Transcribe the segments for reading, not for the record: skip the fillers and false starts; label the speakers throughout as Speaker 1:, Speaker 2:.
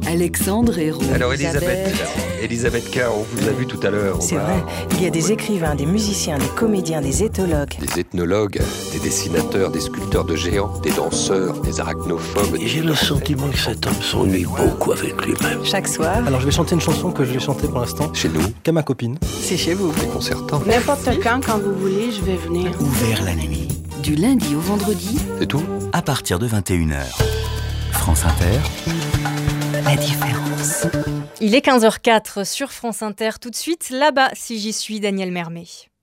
Speaker 1: Alexandre Hérault.
Speaker 2: Alors Elisabeth K, on vous a vu tout à l'heure.
Speaker 3: C'est vrai, il y a des écrivains, des musiciens, des comédiens, des éthologues.
Speaker 2: Des ethnologues, des dessinateurs, des sculpteurs de géants, des danseurs, des arachnophobes.
Speaker 4: Et j'ai le sentiment que cet homme s'ennuie beaucoup avec lui-même.
Speaker 3: Chaque soir...
Speaker 5: Alors je vais chanter une chanson que je vais chanter pour l'instant.
Speaker 2: Chez nous.
Speaker 5: Qu'à ma copine.
Speaker 3: C'est chez vous.
Speaker 2: Déconcertant.
Speaker 6: N'importe quand vous voulez, je vais venir.
Speaker 7: Ouvert la nuit.
Speaker 1: Du lundi au vendredi.
Speaker 2: C'est tout ?
Speaker 7: À partir de 21h. France Inter.
Speaker 3: La différence.
Speaker 8: Il est 15h04 sur France Inter. Tout de suite, là-bas, si j'y suis, Daniel Mermet.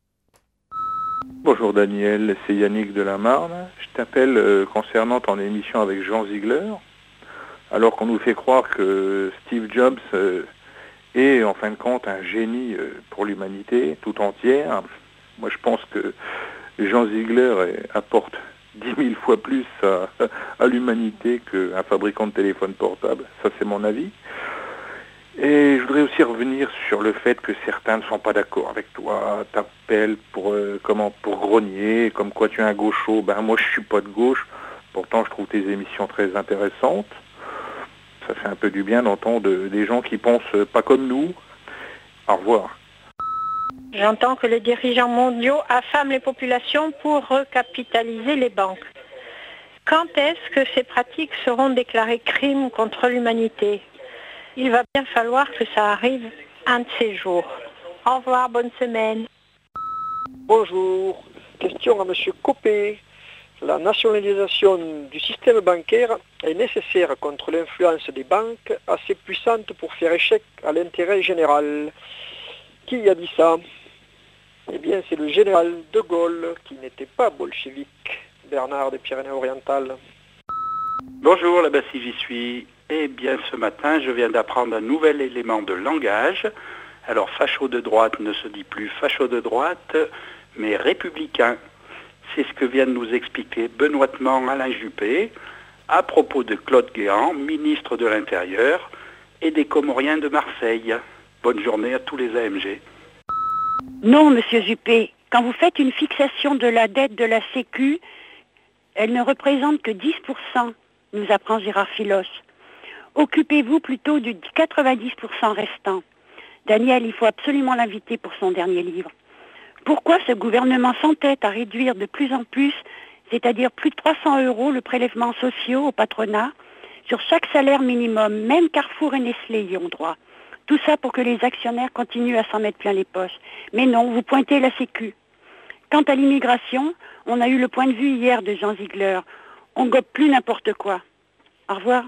Speaker 9: Bonjour Daniel, c'est Yannick de la Marne. Je t'appelle concernant ton émission avec Jean Ziegler. Alors qu'on nous fait croire que Steve Jobs est en fin de compte un génie pour l'humanité tout entière. Moi je pense que Jean Ziegler apporte 10 000 fois plus à l'humanité qu'un fabricant de téléphone portable. Ça, c'est mon avis. Et je voudrais aussi revenir sur le fait que certains ne sont pas d'accord avec toi, t'appellent pour grogner, comme quoi tu es un gaucho. Ben moi, je suis pas de gauche. Pourtant, je trouve tes émissions très intéressantes. Ça fait un peu du bien d'entendre des gens qui pensent pas comme nous. Au revoir.
Speaker 10: J'entends que les dirigeants mondiaux affament les populations pour recapitaliser les banques. Quand est-ce que ces pratiques seront déclarées crimes contre l'humanité ? Il va bien falloir que ça arrive un de ces jours. Au revoir, bonne semaine.
Speaker 11: Bonjour, question à M. Copé. La nationalisation du système bancaire est nécessaire contre l'influence des banques assez puissante pour faire échec à l'intérêt général. Qui a dit ça ? Eh bien, c'est le général de Gaulle, qui n'était pas bolchevique, Bernard des Pyrénées-Orientales.
Speaker 12: Bonjour, là-bas si j'y suis. Eh bien, ce matin, je viens d'apprendre un nouvel élément de langage. Alors, facho de droite ne se dit plus facho de droite, mais républicain. C'est ce que vient de nous expliquer benoîtement Alain Juppé à propos de Claude Guéant, ministre de l'Intérieur, et des Comoriens de Marseille. Bonne journée à tous les AMG.
Speaker 13: Non, monsieur Juppé, quand vous faites une fixation de la dette de la Sécu, elle ne représente que 10%, nous apprend Gérard Philos. Occupez-vous plutôt du 90% restant. Daniel, il faut absolument l'inviter pour son dernier livre. Pourquoi ce gouvernement s'entête à réduire de plus en plus, c'est-à-dire plus de 300 € le prélèvement social au patronat, sur chaque salaire minimum, même Carrefour et Nestlé y ont droit. Tout ça pour que les actionnaires continuent à s'en mettre plein les poches. Mais non, vous pointez la Sécu. Quant à l'immigration, on a eu le point de vue hier de Jean Ziegler. On gobe plus n'importe quoi. Au revoir.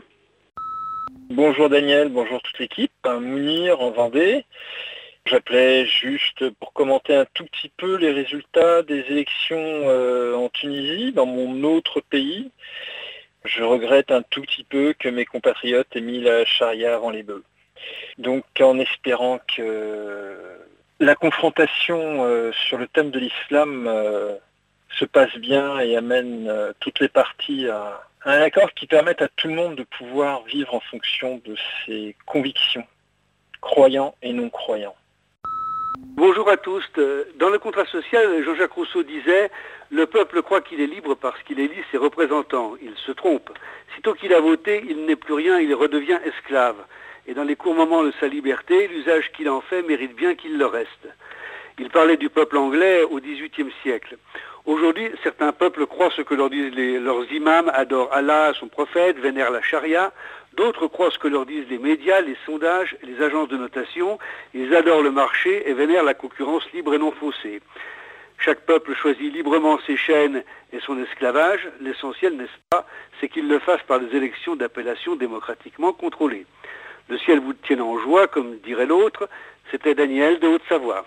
Speaker 11: Bonjour Daniel, bonjour toute l'équipe. Mounir en Vendée. J'appelais juste pour commenter un tout petit peu les résultats des élections en Tunisie, dans mon autre pays. Je regrette un tout petit peu que mes compatriotes aient mis la charia avant les bœufs. Donc en espérant que la confrontation sur le thème de l'islam se passe bien et amène toutes les parties à un accord qui permette à tout le monde de pouvoir vivre en fonction de ses convictions, croyants et non croyants.
Speaker 14: Bonjour à tous. Dans le contrat social, Jean-Jacques Rousseau disait « Le peuple croit qu'il est libre parce qu'il élit ses représentants. Il se trompe. Sitôt qu'il a voté, il n'est plus rien, il redevient esclave. Et dans les courts moments de sa liberté, l'usage qu'il en fait mérite bien qu'il le reste. » Il parlait du peuple anglais au XVIIIe siècle. Aujourd'hui, certains peuples croient ce que leur disent leurs imams, adorent Allah, son prophète, vénèrent la charia. D'autres croient ce que leur disent les médias, les sondages, les agences de notation. Ils adorent le marché et vénèrent la concurrence libre et non faussée. Chaque peuple choisit librement ses chaînes et son esclavage. L'essentiel, n'est-ce pas, c'est qu'il le fasse par des élections d'appellation démocratiquement contrôlées. Le ciel vous tienne en joie, comme dirait l'autre. C'était Daniel de Haute-Savoie.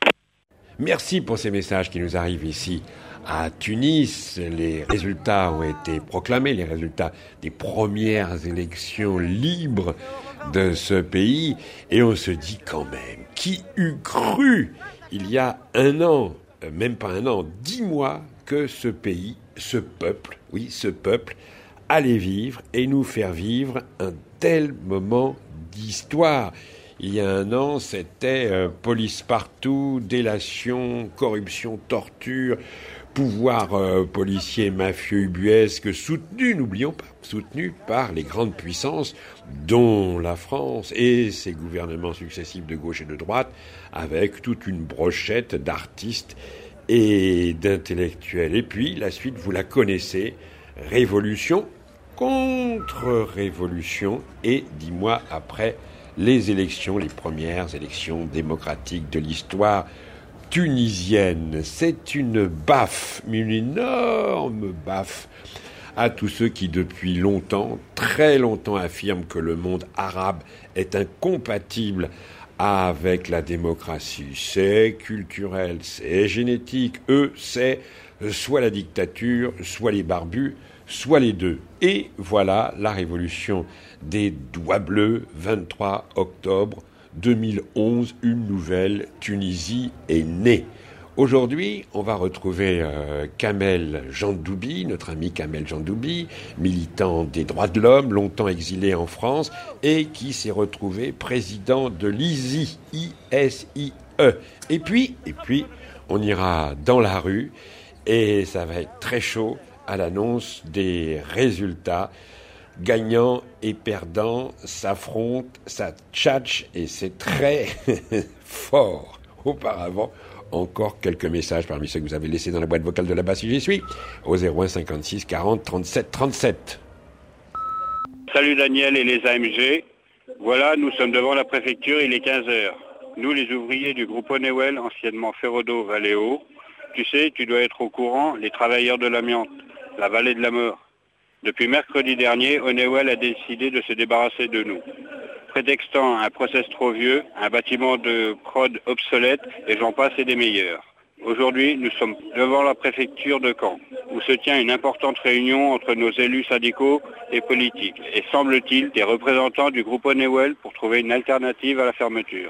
Speaker 15: Merci pour ces messages qui nous arrivent ici à Tunis. Les résultats ont été proclamés, les résultats des premières élections libres de ce pays. Et on se dit quand même, qui eût cru il y a un an, même pas un an, 10 mois, que ce pays, ce peuple allait vivre et nous faire vivre un tel moment d'histoire. Il y a un an, c'était police partout, délation, corruption, torture, pouvoir policier mafieux ubuesque soutenu, n'oublions pas, soutenu par les grandes puissances, dont la France et ses gouvernements successifs de gauche et de droite, avec toute une brochette d'artistes et d'intellectuels. Et puis, la suite, vous la connaissez, révolution, contre-révolution, et 10 mois après, les élections, les premières élections démocratiques de l'histoire tunisienne. C'est une baffe, une énorme baffe à tous ceux qui depuis longtemps, très longtemps, affirment que le monde arabe est incompatible avec la démocratie. C'est culturel, c'est génétique. Eux, c'est soit la dictature, soit les barbus, soit les deux. Et voilà la révolution des doigts bleus, 23 octobre 2011, une nouvelle Tunisie est née. Aujourd'hui, on va retrouver Kamel Jandoubi, notre ami Kamel Jandoubi, militant des droits de l'homme, longtemps exilé en France, et qui s'est retrouvé président de l'ISIE, I-S-I-E. Et puis, on ira dans la rue, et ça va être très chaud à l'annonce des résultats. Gagnants et perdants s'affrontent, ça tchatche, et c'est très fort. Auparavant, encore quelques messages parmi ceux que vous avez laissés dans la boîte vocale de là-bas si j'y suis, au 01 56 40 37 37.
Speaker 16: Salut Daniel et les AMG. Voilà, nous sommes devant la préfecture, il est 15h. Nous, les ouvriers du groupe Honeywell, anciennement Ferrodo Valeo, tu sais, tu dois être au courant, les travailleurs de l'amiante, la vallée de la mort. Depuis mercredi dernier, Honeywell a décidé de se débarrasser de nous, prétextant un process trop vieux, un bâtiment de prod obsolète, et j'en passe et des meilleurs. Aujourd'hui, nous sommes devant la préfecture de Caen, où se tient une importante réunion entre nos élus syndicaux et politiques, et semble-t-il des représentants du groupe Honeywell pour trouver une alternative à la fermeture.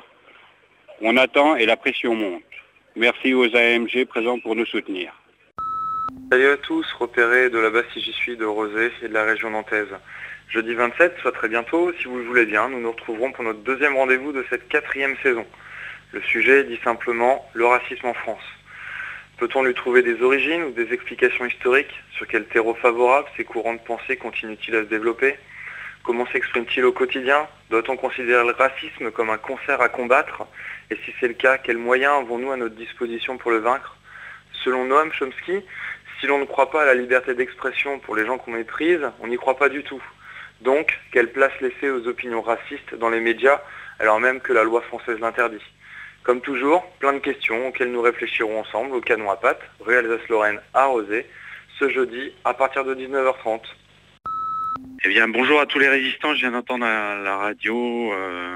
Speaker 16: On attend et la pression monte. Merci aux AMG présents pour nous soutenir.
Speaker 17: Salut à tous, repérés de là-bas si j'y suis, de Rosé et de la région nantaise. Jeudi 27, soit très bientôt, si vous le voulez bien, nous nous retrouverons pour notre deuxième rendez-vous de cette 4e saison. Le sujet dit simplement le racisme en France. Peut-on lui trouver des origines ou des explications historiques? Sur quel terreau favorable ces courants de pensée continuent-ils à se développer? Comment s'expriment-ils au quotidien? Doit-on considérer le racisme comme un concert à combattre? Et si c'est le cas, quels moyens avons-nous à notre disposition pour le vaincre? Selon Noam Chomsky, si l'on ne croit pas à la liberté d'expression pour les gens qu'on méprise, on n'y croit pas du tout. Donc, quelle place laisser aux opinions racistes dans les médias, alors même que la loi française l'interdit? Comme toujours, plein de questions auxquelles nous réfléchirons ensemble au canon à pâte, rue Alsace-Lorraine à Rosé, ce jeudi à partir de 19h30.
Speaker 18: Eh bien, bonjour à tous les résistants. Je viens d'entendre à la radio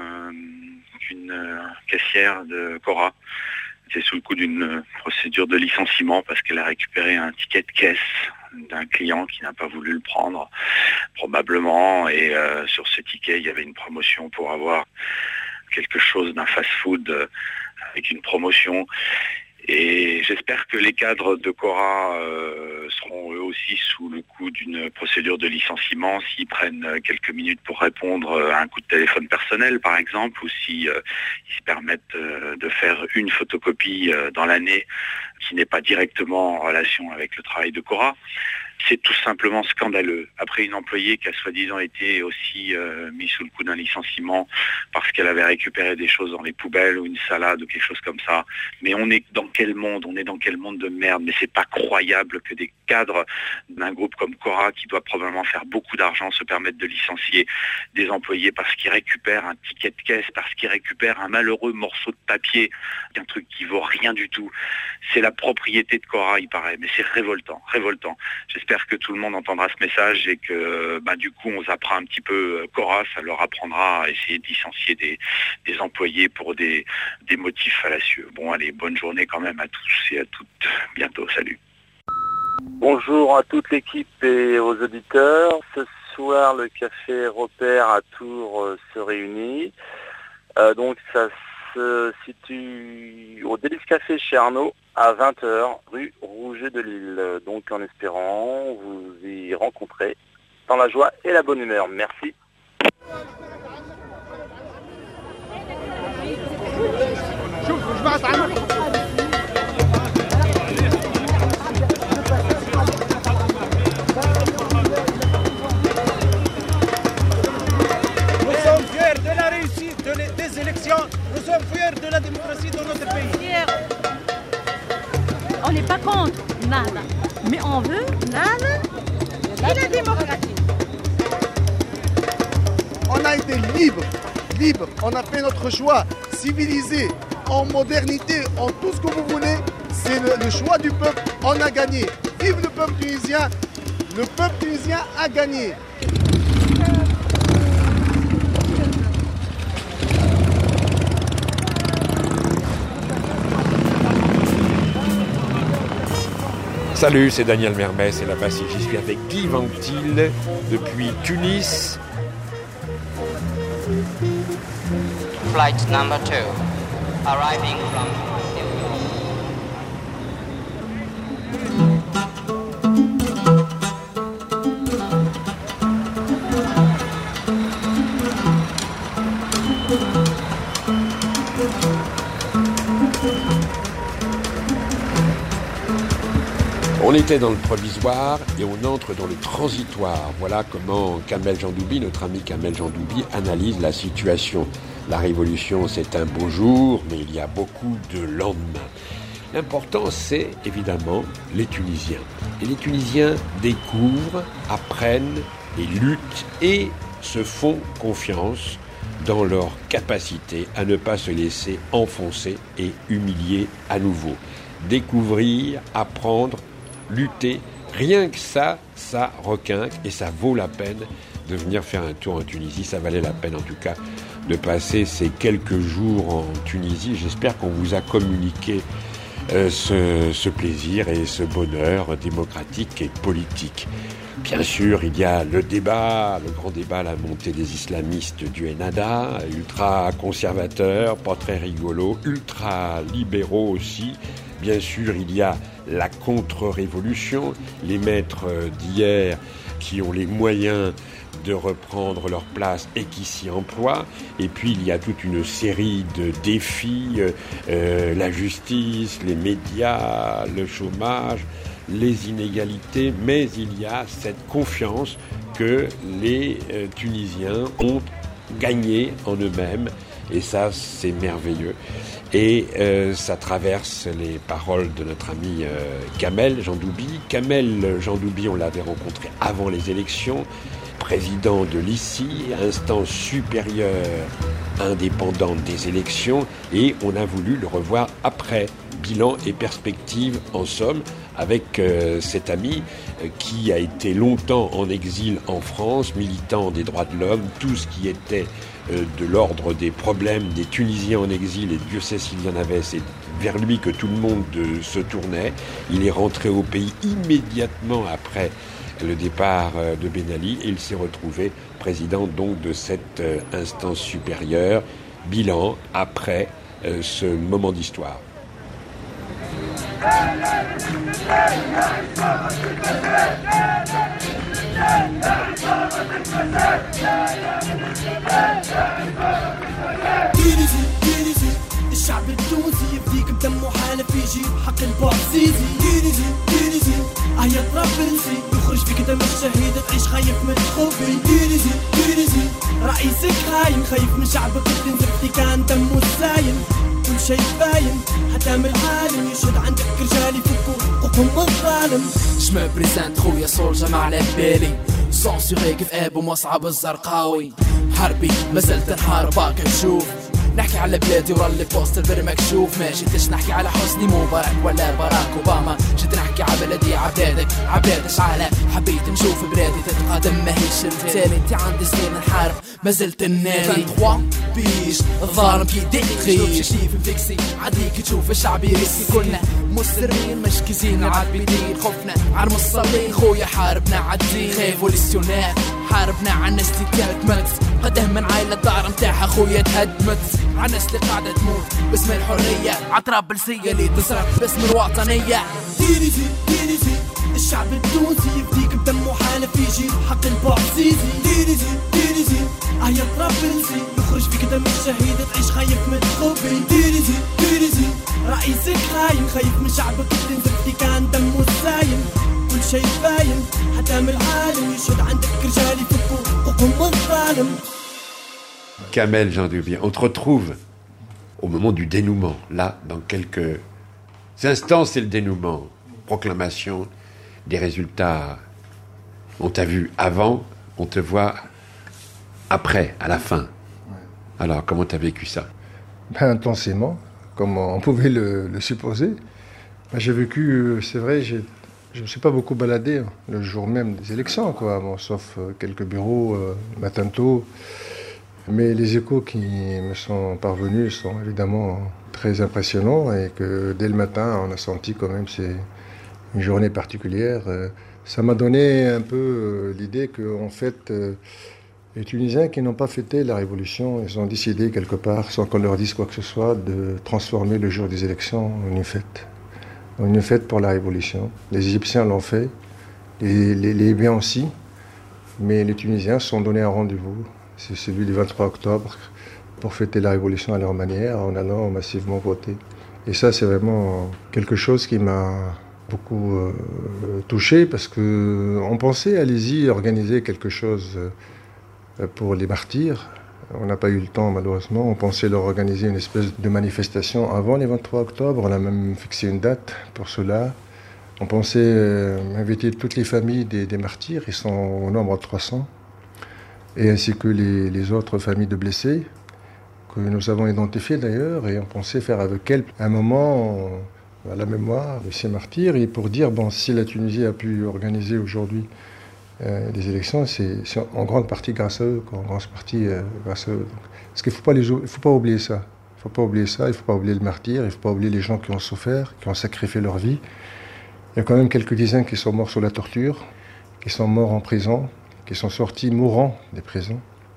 Speaker 18: qu'une caissière de Cora était sous le coup d'une procédure de licenciement parce qu'elle a récupéré un ticket de caisse d'un client qui n'a pas voulu le prendre, probablement. Et sur ce ticket, il y avait une promotion pour avoir quelque chose d'un fast-food avec une promotion. Et j'espère que les cadres de Cora seront eux aussi sous le coup d'une procédure de licenciement s'ils prennent quelques minutes pour répondre à un coup de téléphone personnel par exemple, ou si ils se permettent de faire une photocopie dans l'année qui n'est pas directement en relation avec le travail de Cora. C'est tout simplement scandaleux. Après une employée qui a soi-disant été aussi mise sous le coup d'un licenciement parce qu'elle avait récupéré des choses dans les poubelles ou une salade ou quelque chose comme ça. Mais on est dans quel monde? On est dans quel monde de merde? Mais c'est pas croyable que des cadres d'un groupe comme Cora, qui doit probablement faire beaucoup d'argent, se permettent de licencier des employés parce qu'ils récupèrent un ticket de caisse, parce qu'ils récupèrent un malheureux morceau de papier, un truc qui vaut rien du tout. C'est la propriété de Cora, il paraît, mais c'est révoltant, révoltant. J'espère que tout le monde entendra ce message et que du coup on zappera un petit peu Cora, ça leur apprendra à essayer de licencier des employés pour des motifs fallacieux. Bon allez, bonne journée quand même à tous et à toutes. Bientôt, salut.
Speaker 11: Bonjour à toute l'équipe et aux auditeurs. Ce soir, le café Repère à Tours se réunit. Donc ça se situe au Délice Café chez Arnaud à 20h, rue Rouget de Lille. Donc en espérant vous y rencontrer dans la joie et la bonne humeur. Merci.
Speaker 19: de la démocratie dans notre pays.
Speaker 20: On n'est pas contre, nada. Mais on veut, nada, et la démocratie.
Speaker 21: On a été libre. On a fait notre choix civilisé, en modernité, en tout ce que vous voulez. C'est le choix du peuple. On a gagné. Vive le peuple tunisien. Le peuple tunisien a gagné.
Speaker 15: Salut, c'est Daniel Mermès et là-bas si j'y suis avec Guy Vanctil depuis Tunis.
Speaker 22: Flight number 2, arriving from New York.
Speaker 15: On était dans le provisoire et on entre dans le transitoire. Voilà comment Kamel Jandoubi, notre ami Kamel Jandoubi, analyse la situation. La révolution, c'est un beau jour, mais il y a beaucoup de lendemains. L'important, c'est évidemment les Tunisiens. Et les Tunisiens découvrent, apprennent et luttent et se font confiance dans leur capacité à ne pas se laisser enfoncer et humilier à nouveau. Découvrir, apprendre, lutter, rien que ça requinque et ça vaut la peine de venir faire un tour en Tunisie. Ça valait la peine en tout cas de passer ces quelques jours en Tunisie. J'espère qu'on vous a communiqué ce plaisir et ce bonheur démocratique et politique. Bien sûr, il y a le débat, le grand débat, la montée des islamistes du Ennahda, ultra-conservateurs, pas très rigolos, ultra-libéraux aussi. Bien sûr, il y a la contre-révolution, les maîtres d'hier qui ont les moyens de reprendre leur place et qui s'y emploient. Et puis, il y a toute une série de défis, la justice, les médias, le chômage, les inégalités, mais il y a cette confiance que les Tunisiens ont gagnée en eux-mêmes. Et ça, c'est merveilleux. Et ça traverse les paroles de notre ami Kamel Jandoubi. Kamel Jandoubi, on l'avait rencontré avant les élections, président de l'ICI, instance supérieure indépendante des élections, et on a voulu le revoir après. Bilan et perspective, en somme, avec cet ami qui a été longtemps en exil en France, militant des droits de l'homme, tout ce qui était de l'ordre des problèmes des Tunisiens en exil, et Dieu sait s'il y en avait, c'est vers lui que tout le monde se tournait. Il est rentré au pays immédiatement après le départ de Ben Ali et il s'est retrouvé président donc de cette instance supérieure. Bilan après ce moment d'histoire.
Speaker 23: الشعب التونسي يفديك بدمه حالة في جيب حق البوعزيزي تيريزي هيا طرابلسي يخرج فيك دم الشهيد تعيش خايف من خوفي تيريزي رئيسك خايف من شعبك تنزل في كان دمه السايل كل شي باين حتى من العالم يشهد عندك رجال يفكوا حقوقهم الظالم
Speaker 24: شما بريزانت خويا صولجة مع بالي سونسيغي كيف ابو مصعب الزرقاوي حربي مازلت نحاربك نشوف نحكي على بلادي ورا اللي بوستر بير مكشوف ما جيتش نحكي على حسني مبارك ولا باراك اوباما جيت نحكي على بلدي عبادك شعلة حبيت نشوف بلادي تتقدم ماهيش التالي انت عندي سنين نحارب مازلت النادي 23 بيش الظالم كيدخي شيف مفكسي عاديك تشوف الشعب يرسي كلنا مسرين مشكزين عاد بيدين خوفنا عرم الصلين خويا حاربنا عالدين ريفوليسيونير حاربنا عالناس اللي تهدمت قده من عائلة الدار متاعها خويا تهدمت عالناس اللي قاعدة تموت باسم الحرية عطرابلسية اللي تصرف باسم الوطنية
Speaker 23: تيريزي الشعب التونسي يفديك بدمه حالة في جيب حق البوعزيزي تيريزي هيا طرابلسي يخرج فيك دم الشهيد تعيش خايف من خوفي تيريزي رئيسك خايف من شعبك تنزل في كان دمه السايل كل شي باين حتى من العالم يشهد عندك رجال يفكوا حقوقهم الظالم.
Speaker 15: Kamel Jandoubi, on te retrouve au moment du dénouement. Là, dans quelques instants, c'est le dénouement. Proclamation des résultats. On t'a vu avant, on te voit après, à la fin. Alors, comment t'as vécu ça?
Speaker 1: Intensément, comme on pouvait le supposer. J'ai vécu, c'est vrai, je ne me suis pas beaucoup baladé le jour même des élections, quoi. Bon, sauf quelques bureaux matin tôt. Mais les échos qui me sont parvenus sont évidemment très impressionnants et que dès le matin, on a senti quand même c'est une journée particulière. Ça m'a donné un peu l'idée qu'en fait, les Tunisiens qui n'ont pas fêté la révolution, ils ont décidé quelque part, sans qu'on leur dise quoi que ce soit, de transformer le jour des élections en une fête. En une fête pour la révolution. Les Égyptiens l'ont fait, les Libyens aussi, mais les Tunisiens se sont donné un rendez-vous. C'est celui du 23 octobre pour fêter la révolution à leur manière, en allant massivement voter. Et ça, c'est vraiment quelque chose qui m'a beaucoup touché, parce qu'on pensait, allez-y, organiser quelque chose pour les martyrs. On n'a pas eu le temps, malheureusement. On pensait leur organiser une espèce de manifestation avant les 23 octobre. On a même fixé une date pour cela. On pensait inviter toutes les familles des martyrs. Ils sont au nombre de 300. Et ainsi que les autres familles de blessés, que nous avons identifiées d'ailleurs. Et on pensait faire avec elles un moment à la mémoire de ces martyrs. Et pour dire, bon, si la Tunisie a pu organiser aujourd'hui des élections, c'est en grande partie grâce à eux, grâce à eux. Parce qu'il ne faut pas oublier ça. Il ne faut pas oublier ça, il ne faut pas oublier le martyr, il ne faut pas oublier les gens qui ont souffert, qui ont sacrifié leur vie. Il y a quand même quelques dizaines qui sont morts sous la torture, qui sont morts en prison, qui sont sortis mourants des prisons.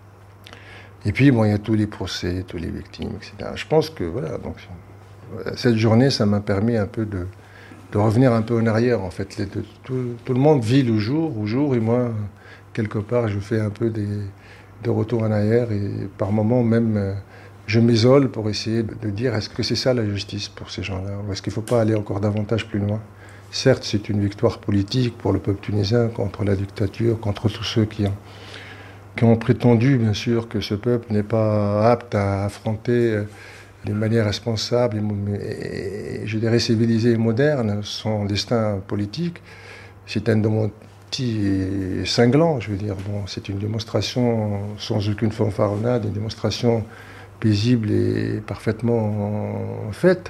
Speaker 1: Et puis, bon, il y a tous les procès, tous les victimes, etc. Je pense que, voilà, donc, cette journée, ça m'a permis un peu de revenir un peu en arrière, en fait. Tout le monde vit le jour au jour, et moi, quelque part, je fais un peu de retour en arrière, et par moments même, je m'isole pour essayer de dire, est-ce que c'est ça la justice pour ces gens-là, ou est-ce qu'il ne faut pas aller encore davantage plus loin? Certes, c'est une victoire politique pour le peuple tunisien contre la dictature, contre tous ceux qui ont prétendu, bien sûr, que ce peuple n'est pas apte à affronter d'une manière responsable et, je dirais, civilisée et moderne son destin politique. C'est un démenti cinglant, je veux dire. Bon, c'est une démonstration sans aucune fanfaronnade, une démonstration paisible et parfaitement faite.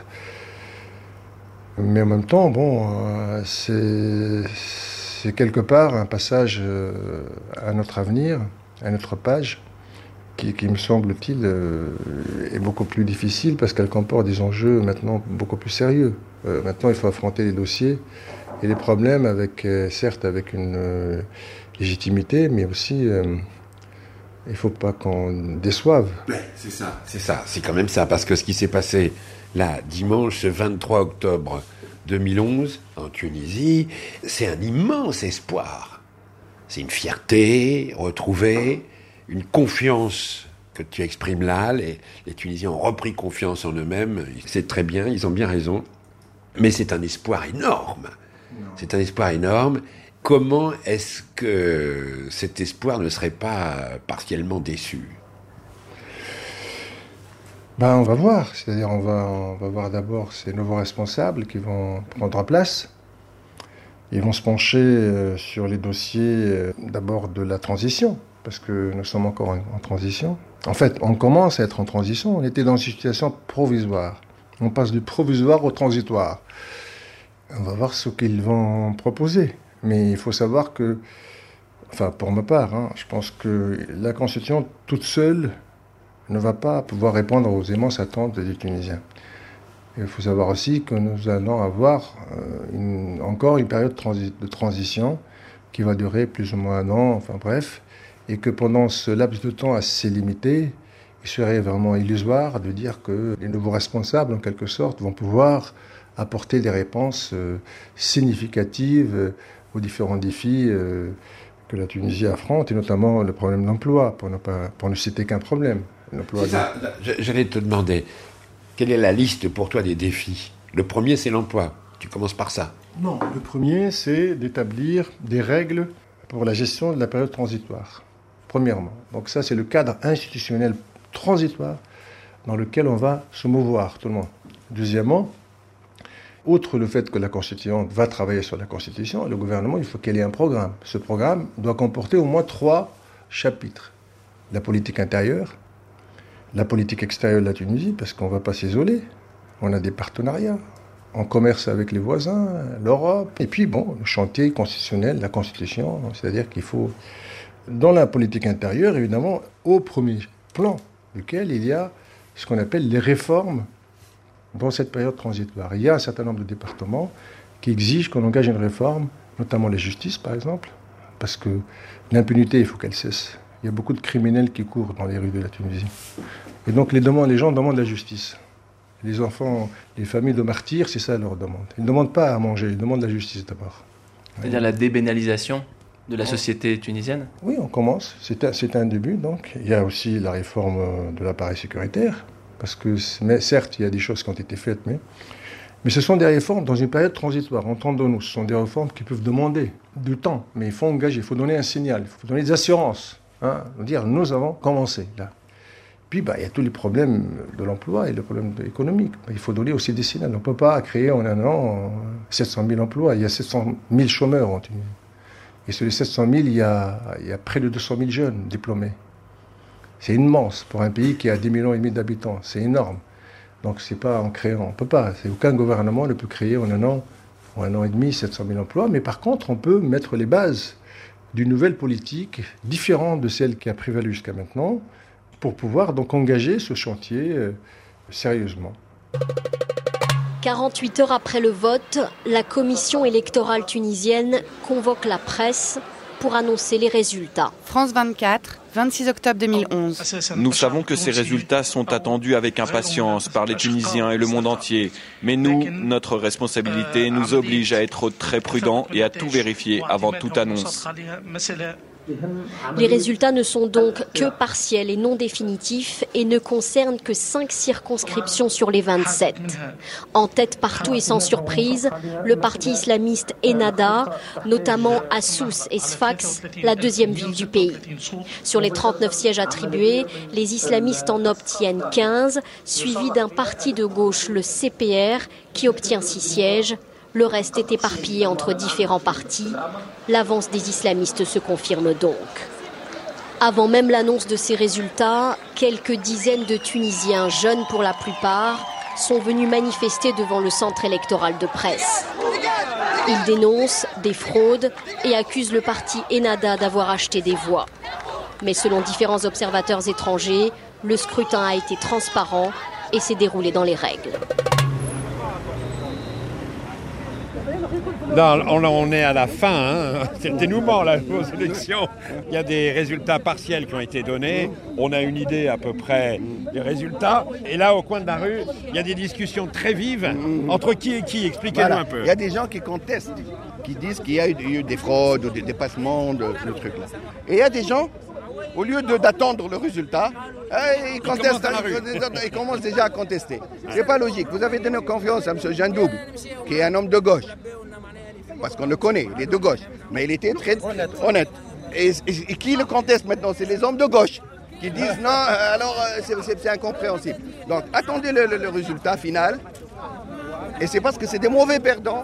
Speaker 1: Mais en même temps, bon, c'est quelque part un passage à notre avenir, à notre page, qui me semble-t-il est beaucoup plus difficile parce qu'elle comporte des enjeux maintenant beaucoup plus sérieux. Maintenant, il faut affronter les dossiers et les problèmes certes avec une légitimité, mais aussi il ne faut pas qu'on déçoive.
Speaker 15: Ouais, c'est ça, c'est quand même ça, parce que ce qui s'est passé là, dimanche 23 octobre 2011, en Tunisie, c'est un immense espoir. C'est une fierté retrouvée, une confiance que tu exprimes là. Les Tunisiens ont repris confiance en eux-mêmes. C'est très bien, ils ont bien raison. Mais c'est un espoir énorme. C'est un espoir énorme. Comment est-ce que cet espoir ne serait pas partiellement déçu ?
Speaker 1: On va voir. C'est-à-dire, on va voir d'abord ces nouveaux responsables qui vont prendre place. Ils vont se pencher sur les dossiers d'abord de la transition, parce que nous sommes encore en transition. En fait, on commence à être en transition. On était dans une situation provisoire. On passe du provisoire au transitoire. On va voir ce qu'ils vont proposer. Mais il faut savoir que, enfin, pour ma part, je pense que la Constitution toute seule ne va pas pouvoir répondre aux immenses attentes des Tunisiens. Il faut savoir aussi que nous allons avoir encore une période de transition qui va durer plus ou moins un an, enfin bref, et que pendant ce laps de temps assez limité, il serait vraiment illusoire de dire que les nouveaux responsables, en quelque sorte, vont pouvoir apporter des réponses significatives aux différents défis que la Tunisie affronte, et notamment le problème de l'emploi, pour ne citer qu'un problème.
Speaker 15: C'est ça. J'allais te demander, quelle est la liste pour toi des défis ? Le premier, c'est l'emploi. Tu commences par ça.
Speaker 1: Non, le premier, c'est d'établir des règles pour la gestion de la période transitoire, premièrement. Donc ça, c'est le cadre institutionnel transitoire dans lequel on va se mouvoir, tout le monde. Deuxièmement, outre le fait que la Constituante va travailler sur la Constitution, le gouvernement, il faut qu'il ait un programme. Ce programme doit comporter au moins 3 chapitres. La politique intérieure, la politique extérieure de la Tunisie, parce qu'on ne va pas s'isoler. On a des partenariats. On commerce avec les voisins, l'Europe. Et puis, bon, le chantier constitutionnel, la Constitution. C'est-à-dire qu'il faut, dans la politique intérieure, évidemment, au premier plan, duquel il y a ce qu'on appelle les réformes dans cette période transitoire. Il y a un certain nombre de départements qui exigent qu'on engage une réforme, notamment la justice, par exemple, parce que l'impunité, il faut qu'elle cesse. Il y a beaucoup de criminels qui courent dans les rues de la Tunisie. Et donc les gens demandent la justice. Les enfants, les familles de martyrs, c'est ça leur demande. Ils ne demandent pas à manger, ils demandent la justice d'abord.
Speaker 2: C'est-à-dire la débénalisation de la société tunisienne ?
Speaker 1: Oui, on commence. C'est un début, donc. Il y a aussi la réforme de l'appareil sécuritaire, parce que, certes, il y a des choses qui ont été faites, mais ce sont des réformes dans une période transitoire. Entendons-nous, ce sont des réformes qui peuvent demander du temps, mais il faut engager, il faut donner un signal, il faut donner des assurances. Dire, nous avons commencé, là. Puis, il y a tous les problèmes de l'emploi et les problèmes économiques. Il faut donner aussi des signaux. On ne peut pas créer en un an 700 000 emplois. Il y a 700 000 chômeurs en Tunisie. Et sur les 700 000, il y a près de 200 000 jeunes diplômés. C'est immense pour un pays qui a 10,5 millions d'habitants. C'est énorme. Donc, c'est pas en créant. On ne peut pas. Aucun gouvernement ne peut créer en un an ou un an et demi 700 000 emplois. Mais par contre, on peut mettre les bases d'une nouvelle politique différente de celle qui a prévalu jusqu'à maintenant, pour pouvoir donc engager ce chantier sérieusement.
Speaker 4: 48 heures après le vote, la commission électorale tunisienne convoque la presse pour annoncer les résultats.
Speaker 5: France 24, 26 octobre 2011.
Speaker 6: Nous savons que ces résultats sont attendus avec impatience par les Tunisiens et le monde entier. Mais nous, notre responsabilité nous oblige à être très prudents et à tout vérifier avant toute annonce.
Speaker 4: Les résultats ne sont donc que partiels et non définitifs et ne concernent que 5 circonscriptions sur les 27. En tête partout et sans surprise, le parti islamiste Ennahda, notamment à Sousse et Sfax, la deuxième ville du pays. Sur les 39 sièges attribués, les islamistes en obtiennent 15, suivis d'un parti de gauche, le CPR, qui obtient 6 sièges. Le reste est éparpillé entre différents partis. L'avance des islamistes se confirme donc. Avant même l'annonce de ces résultats, quelques dizaines de Tunisiens, jeunes pour la plupart, sont venus manifester devant le centre électoral de presse. Ils dénoncent des fraudes et accusent le parti Ennahda d'avoir acheté des voix. Mais selon différents observateurs étrangers, le scrutin a été transparent et s'est déroulé dans les règles.
Speaker 15: On est à la fin, c'est le dénouement là, aux élections. Il y a des résultats partiels qui ont été donnés. On a une idée à peu près des résultats. Et là, au coin de la rue, il y a des discussions très vives. Entre qui et qui? Expliquez-nous un peu.
Speaker 25: Il y a des gens qui contestent, qui disent qu'il y a eu des fraudes ou des dépassements de ce truc-là. Et il y a des gens, au lieu d'attendre le résultat, ils commencent déjà à contester. C'est pas logique. Vous avez donné confiance à M. Jandoub, qui est un homme de gauche. Parce qu'on le connaît, il est de gauche. Mais il était très honnête. Et qui le conteste maintenant? C'est les hommes de gauche qui disent non, alors c'est incompréhensible. Donc attendez le résultat final. Et c'est parce que c'est des mauvais perdants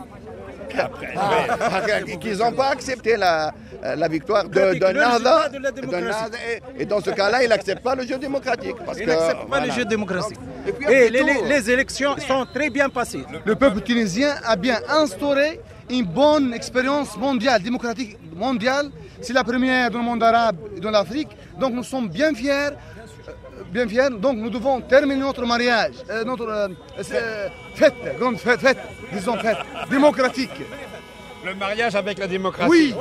Speaker 25: qu'ils n'ont pas accepté la victoire de Nahda. Et dans ce cas-là, il n'accepte pas le jeu démocratique.
Speaker 19: Il n'accepte pas le jeu démocratique. Et les élections sont très bien passées.
Speaker 21: Le peuple tunisien a bien instauré une bonne expérience mondiale, démocratique mondiale. C'est la première dans le monde arabe et dans l'Afrique. Donc nous sommes bien fiers. Donc nous devons terminer notre mariage, notre grande fête démocratique.
Speaker 15: Le mariage avec la démocratie.
Speaker 21: Oui,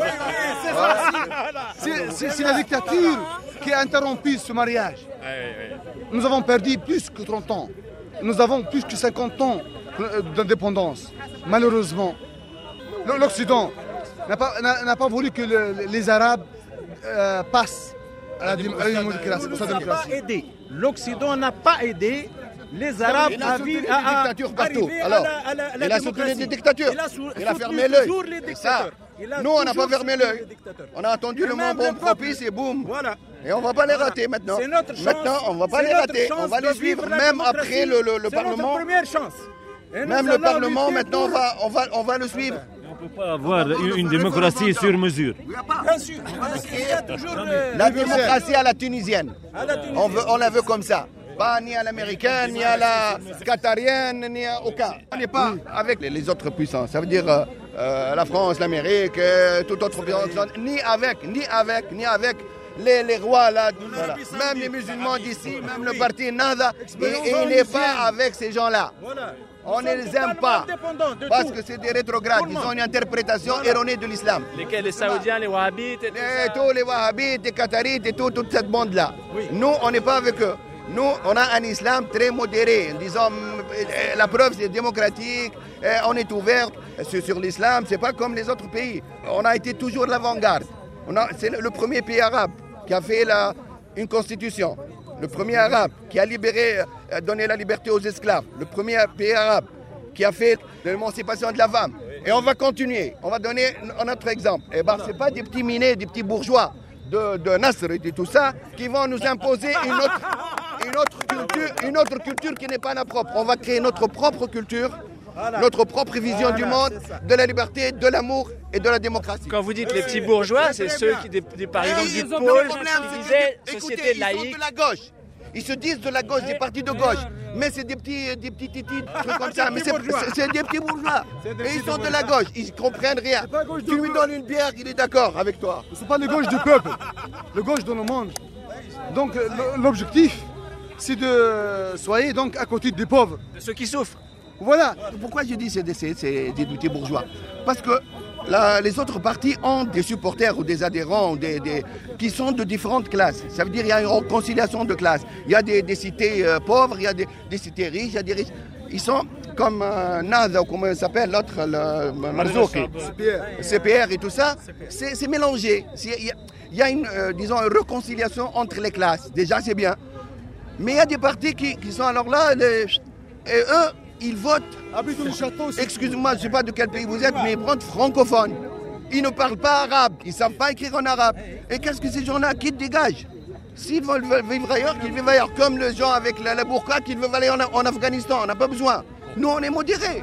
Speaker 21: c'est la dictature qui a interrompu ce mariage. Nous avons perdu plus que 30 ans. Nous avons plus que 50 ans d'indépendance. Malheureusement, l'Occident n'a pas voulu que les Arabes passent à la démocratie.
Speaker 19: L'Occident n'a pas aidé les Arabes à vivre
Speaker 25: à dictature partout. Alors, il a soutenu des dictatures. Il a fermé l'œil. Nous, on n'a pas fermé l'œil. On a attendu le moment propice et boum.
Speaker 19: Voilà.
Speaker 25: Et on ne va pas les rater maintenant.
Speaker 19: C'est notre chance.
Speaker 25: Maintenant, on ne va pas les rater. On va les suivre même après le Parlement.
Speaker 19: C'est notre première chance.
Speaker 25: Même le Parlement, maintenant, on va le suivre.
Speaker 3: On ne peut pas avoir une démocratie sur mesure.
Speaker 19: Bien sûr. Il y a toujours
Speaker 25: la démocratie à la tunisienne. On la veut comme ça. Pas ni à l'américaine, ni à la qatarienne, ni à aucun. On n'est pas avec les autres puissances. Ça veut dire la France, l'Amérique, toute autre puissance. Ni avec les rois là. Voilà. Même les musulmans d'ici, même le parti Nada, il n'est pas avec ces gens-là. On ne les aime pas parce que c'est des rétrogrades. Ils ont une interprétation erronée de l'islam.
Speaker 2: Lesquels? Les Saoudiens, les Wahhabites
Speaker 25: tous les Wahhabites, les Qatarites et toute cette bande-là. Nous, on n'est pas avec eux. Nous, on a un islam très modéré. Disons, la preuve, c'est démocratique. On est ouvert sur l'islam. C'est pas comme les autres pays. On a été toujours l'avant-garde. C'est le premier pays arabe qui a fait une constitution. Le premier arabe qui a donné la liberté aux esclaves. Le premier pays arabe qui a fait l'émancipation de la femme. Et on va continuer. On va donner notre exemple. Et ben, c'est pas des petits minés, des petits bourgeois de Nasr et de tout ça qui vont nous imposer une autre culture qui n'est pas la propre. On va créer notre propre culture, notre propre vision du monde, de la liberté, de l'amour et de la démocratie.
Speaker 2: Quand vous dites les petits bourgeois, c'est ceux qui, par exemple, du pôle, qui disaient société laïque.
Speaker 25: De la gauche. Ils se disent de la gauche, des partis de gauche. Mais c'est des petits titis, trucs comme ça. Mais c'est des petits bourgeois. Et ils sont de la gauche. Ils ne comprennent rien. Tu lui donnes une bière, il est d'accord avec toi.
Speaker 21: Ce n'est pas le gauche du peuple. Le gauche de le monde. Donc l'objectif, c'est de soyez donc à côté des pauvres.
Speaker 2: De ceux qui souffrent.
Speaker 25: Voilà. Pourquoi je dis c'est des petits bourgeois? Parce que les autres partis ont des supporters ou des adhérents qui sont de différentes classes. Ça veut dire qu'il y a une réconciliation de classes. Il y a des cités pauvres, il y a des cités riches, il y a des riches. Ils sont comme Nada, ou comment il s'appelle, l'autre, le Marzouki, CPR et tout ça. C'est mélangé. Il y a une réconciliation entre les classes. Déjà, c'est bien. Mais il y a des partis qui sont alors là, et eux, ils votent. Excusez-moi, je ne sais pas de quel pays vous êtes, mais ils votent francophones. Ils ne parlent pas arabe, ils ne savent pas écrire en arabe. Et qu'est-ce que ces gens-là qui dégagent? S'ils veulent vivre ailleurs, qu'ils vivent ailleurs. Comme les gens avec la burqa qui veulent aller en Afghanistan, on n'a pas besoin. Nous, on est modérés.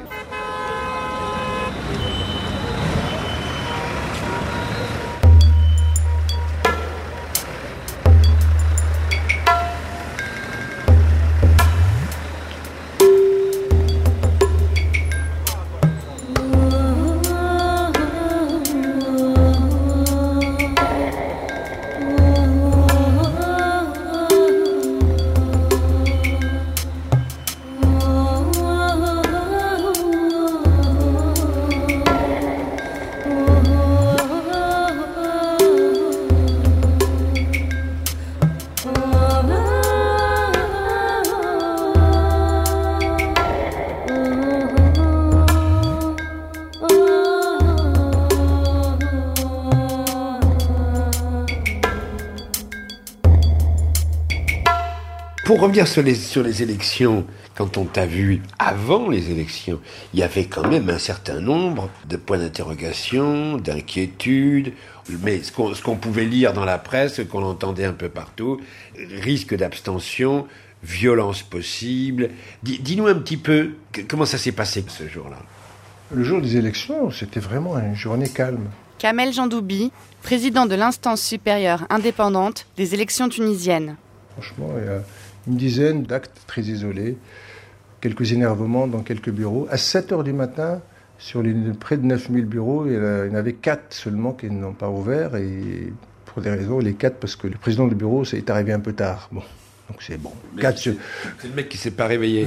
Speaker 15: Pour revenir sur les élections, quand on t'a vu avant les élections, il y avait quand même un certain nombre de points d'interrogation, d'inquiétudes, mais ce qu'on pouvait lire dans la presse, ce qu'on entendait un peu partout, risque d'abstention, violence possible. Dis-nous un petit peu comment ça s'est passé ce jour-là.
Speaker 1: Le jour des élections, c'était vraiment une journée calme.
Speaker 5: Kamel Jandoubi, président de l'instance supérieure indépendante des élections tunisiennes.
Speaker 1: Franchement, il y a une dizaine d'actes très isolés, quelques énervements dans quelques bureaux. À 7h du matin, sur près de 9000 bureaux, il y en avait 4 seulement qui n'ont pas ouvert. Et pour des raisons, les 4, parce que le président du bureau est arrivé un peu tard. Bon, donc c'est bon.
Speaker 15: C'est le mec qui ne s'est pas réveillé.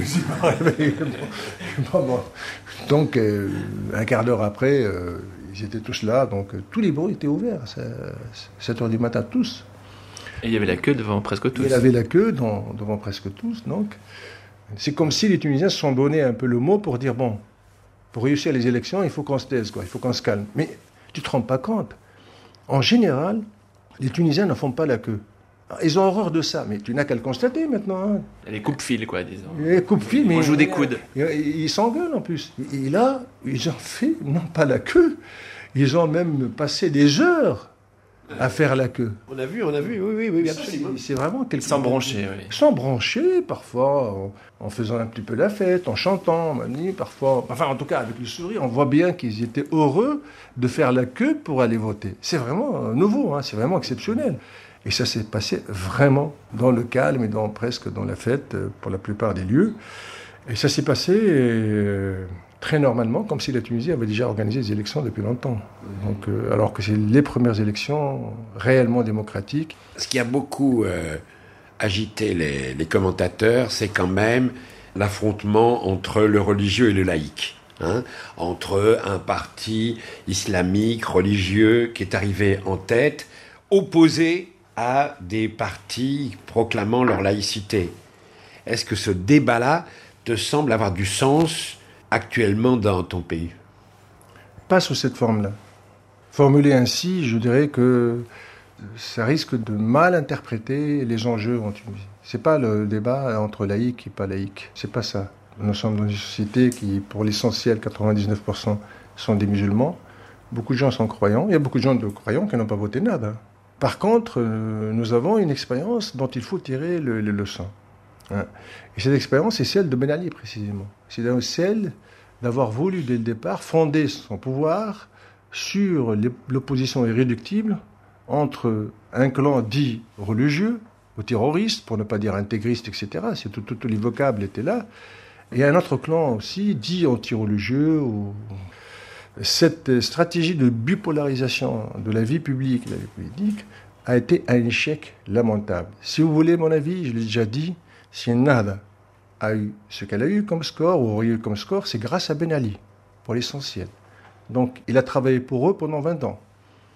Speaker 1: Bon. Donc, un quart d'heure après, ils étaient tous là. Donc, tous les bureaux étaient ouverts. À 7h du matin, tous.
Speaker 2: Et il y avait la queue devant presque tous.
Speaker 1: Il y avait la queue devant presque tous, donc. C'est comme si les Tunisiens se sont donné un peu le mot pour dire, bon, pour réussir les élections, il faut qu'on se taise, quoi, il faut qu'on se calme. Mais tu ne te rends pas compte. En général, les Tunisiens ne font pas la queue. Ils ont horreur de ça, mais tu n'as qu'à le constater maintenant. Hein.
Speaker 2: Les coupes-fils, quoi, disons.
Speaker 1: Les coupes-fils, mais...
Speaker 2: On joue des coudes.
Speaker 1: Ils s'engueulent, en plus. Et là, ils ont fait, non pas la queue, ils ont même passé des heures à faire la queue.
Speaker 15: On a vu, oui, absolument.
Speaker 1: C'est vraiment quelque
Speaker 2: Sans broncher, oui.
Speaker 1: Sans broncher, parfois, en faisant un petit peu la fête, en chantant, parfois, enfin en tout cas avec le sourire, on voit bien qu'ils étaient heureux de faire la queue pour aller voter. C'est vraiment nouveau, c'est vraiment exceptionnel. Et ça s'est passé vraiment dans le calme et presque dans la fête pour la plupart des lieux. Et ça s'est passé très normalement, comme si la Tunisie avait déjà organisé des élections depuis longtemps. Donc, alors que c'est les premières élections réellement démocratiques.
Speaker 15: Ce qui a beaucoup agité les commentateurs, c'est quand même l'affrontement entre le religieux et le laïque. Entre un parti islamique, religieux, qui est arrivé en tête, opposé à des partis proclamant leur laïcité. Est-ce que ce débat-là te semble avoir du sens actuellement dans ton pays?
Speaker 1: Pas sous cette forme-là. Formulé ainsi, je dirais que ça risque de mal interpréter les enjeux en Tunisie. C'est pas le débat entre laïcs et pas laïcs. C'est pas ça. Nous sommes dans une société qui, pour l'essentiel, 99% sont des musulmans. Beaucoup de gens sont croyants. Il y a beaucoup de gens croyants qui n'ont pas voté nada. Par contre, nous avons une expérience dont il faut tirer les leçons. Et cette expérience, c'est celle de Ben Ali, précisément. C'est celle d'avoir voulu, dès le départ, fonder son pouvoir sur l'opposition irréductible entre un clan dit religieux, ou terroriste, pour ne pas dire intégriste, etc. Tous les vocables étaient là. Et un autre clan aussi, dit anti-religieux. Cette stratégie de bipolarisation de la vie publique et de la vie politique a été un échec lamentable. Si vous voulez mon avis, je l'ai déjà dit, si Nada a eu ce qu'elle a eu comme score, ou aurait eu comme score, c'est grâce à Ben Ali, pour l'essentiel. Donc, il a travaillé pour eux pendant 20 ans.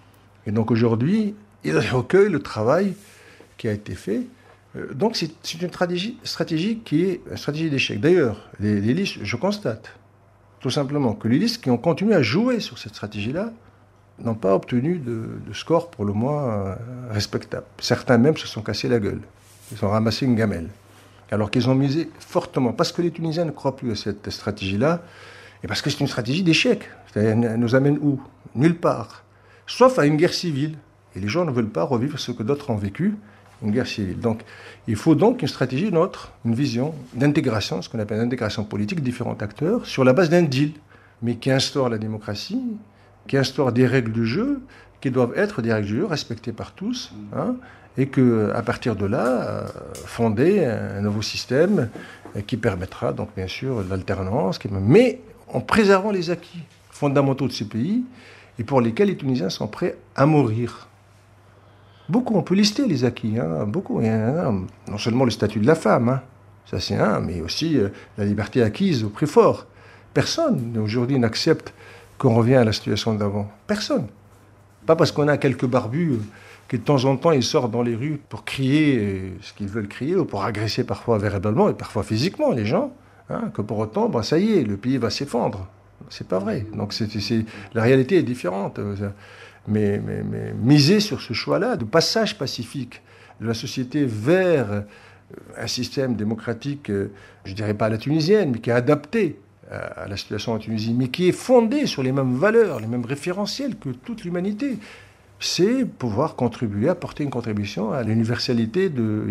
Speaker 1: Et donc, aujourd'hui, il recueille le travail qui a été fait. Donc, c'est une stratégie qui est une stratégie d'échec. D'ailleurs, les listes, je constate, tout simplement, que les listes qui ont continué à jouer sur cette stratégie-là n'ont pas obtenu de score, pour le moins, respectable. Certains même se sont cassés la gueule. Ils ont ramassé une gamelle. Alors qu'ils ont misé fortement, parce que les Tunisiens ne croient plus à cette stratégie-là, et parce que c'est une stratégie d'échec. Elle nous amène où? Nulle part. Sauf à une guerre civile. Et les gens ne veulent pas revivre ce que d'autres ont vécu, une guerre civile. Donc, il faut donc une stratégie nôtre, une vision d'intégration, ce qu'on appelle l'intégration politique de différents acteurs, sur la base d'un deal, mais qui instaure la démocratie, qui instaure des règles du jeu, qui doivent être des règles du jeu respectées par tous, et qu'à partir de là, fonder un nouveau système qui permettra donc bien sûr l'alternance, mais en préservant les acquis fondamentaux de ces pays et pour lesquels les Tunisiens sont prêts à mourir. Beaucoup, on peut lister les acquis, beaucoup. Non seulement le statut de la femme, ça c'est mais aussi la liberté acquise au prix fort. Personne aujourd'hui n'accepte qu'on revienne à la situation d'avant. Personne. Pas parce qu'on a quelques barbus qui de temps en temps ils sortent dans les rues pour crier ce qu'ils veulent crier, ou pour agresser parfois verbalement et parfois physiquement les gens, que pour autant, ça y est, le pays va s'effondrer. C'est pas vrai. Donc la réalité est différente. Mais miser sur ce choix-là de passage pacifique de la société vers un système démocratique, je dirais pas à la tunisienne, mais qui est adapté à la situation en Tunisie, mais qui est fondé sur les mêmes valeurs, les mêmes référentiels que toute l'humanité, c'est pouvoir contribuer, apporter une contribution à l'universalité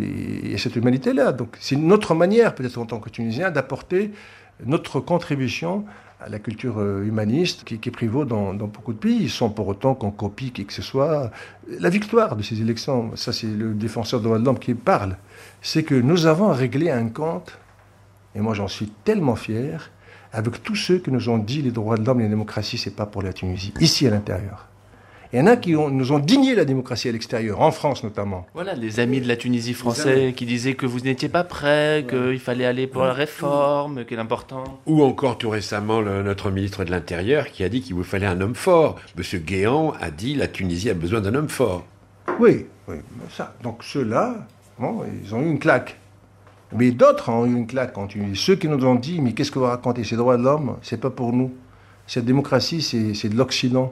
Speaker 1: et cette humanité-là. Donc c'est notre manière, peut-être en tant que Tunisien, d'apporter notre contribution à la culture humaniste qui prévaut dans beaucoup de pays, sans pour autant qu'on copie qui que ce soit. La victoire de ces élections, ça c'est le défenseur de droits de l'homme qui parle, c'est que nous avons réglé un compte, et moi j'en suis tellement fier, avec tous ceux qui nous ont dit les droits de l'homme et la démocratie, c'est pas pour la Tunisie, ici à l'intérieur. Il y en a qui nous ont digné la démocratie à l'extérieur, en France notamment.
Speaker 2: Voilà, les amis de la Tunisie français qui disaient que vous n'étiez pas prêts, qu'il fallait aller pour la réforme, qu'il est important.
Speaker 15: Ou encore tout récemment notre ministre de l'Intérieur qui a dit qu'il vous fallait un homme fort. Monsieur Guéant a dit la Tunisie a besoin d'un homme fort.
Speaker 1: Oui, ça. Donc ceux-là, ils ont eu une claque. Mais d'autres ont eu une claque en Tunisie. Ceux qui nous ont dit, mais qu'est-ce que vous racontez? Ces droits de l'homme, c'est pas pour nous. Cette démocratie, c'est de l'Occident.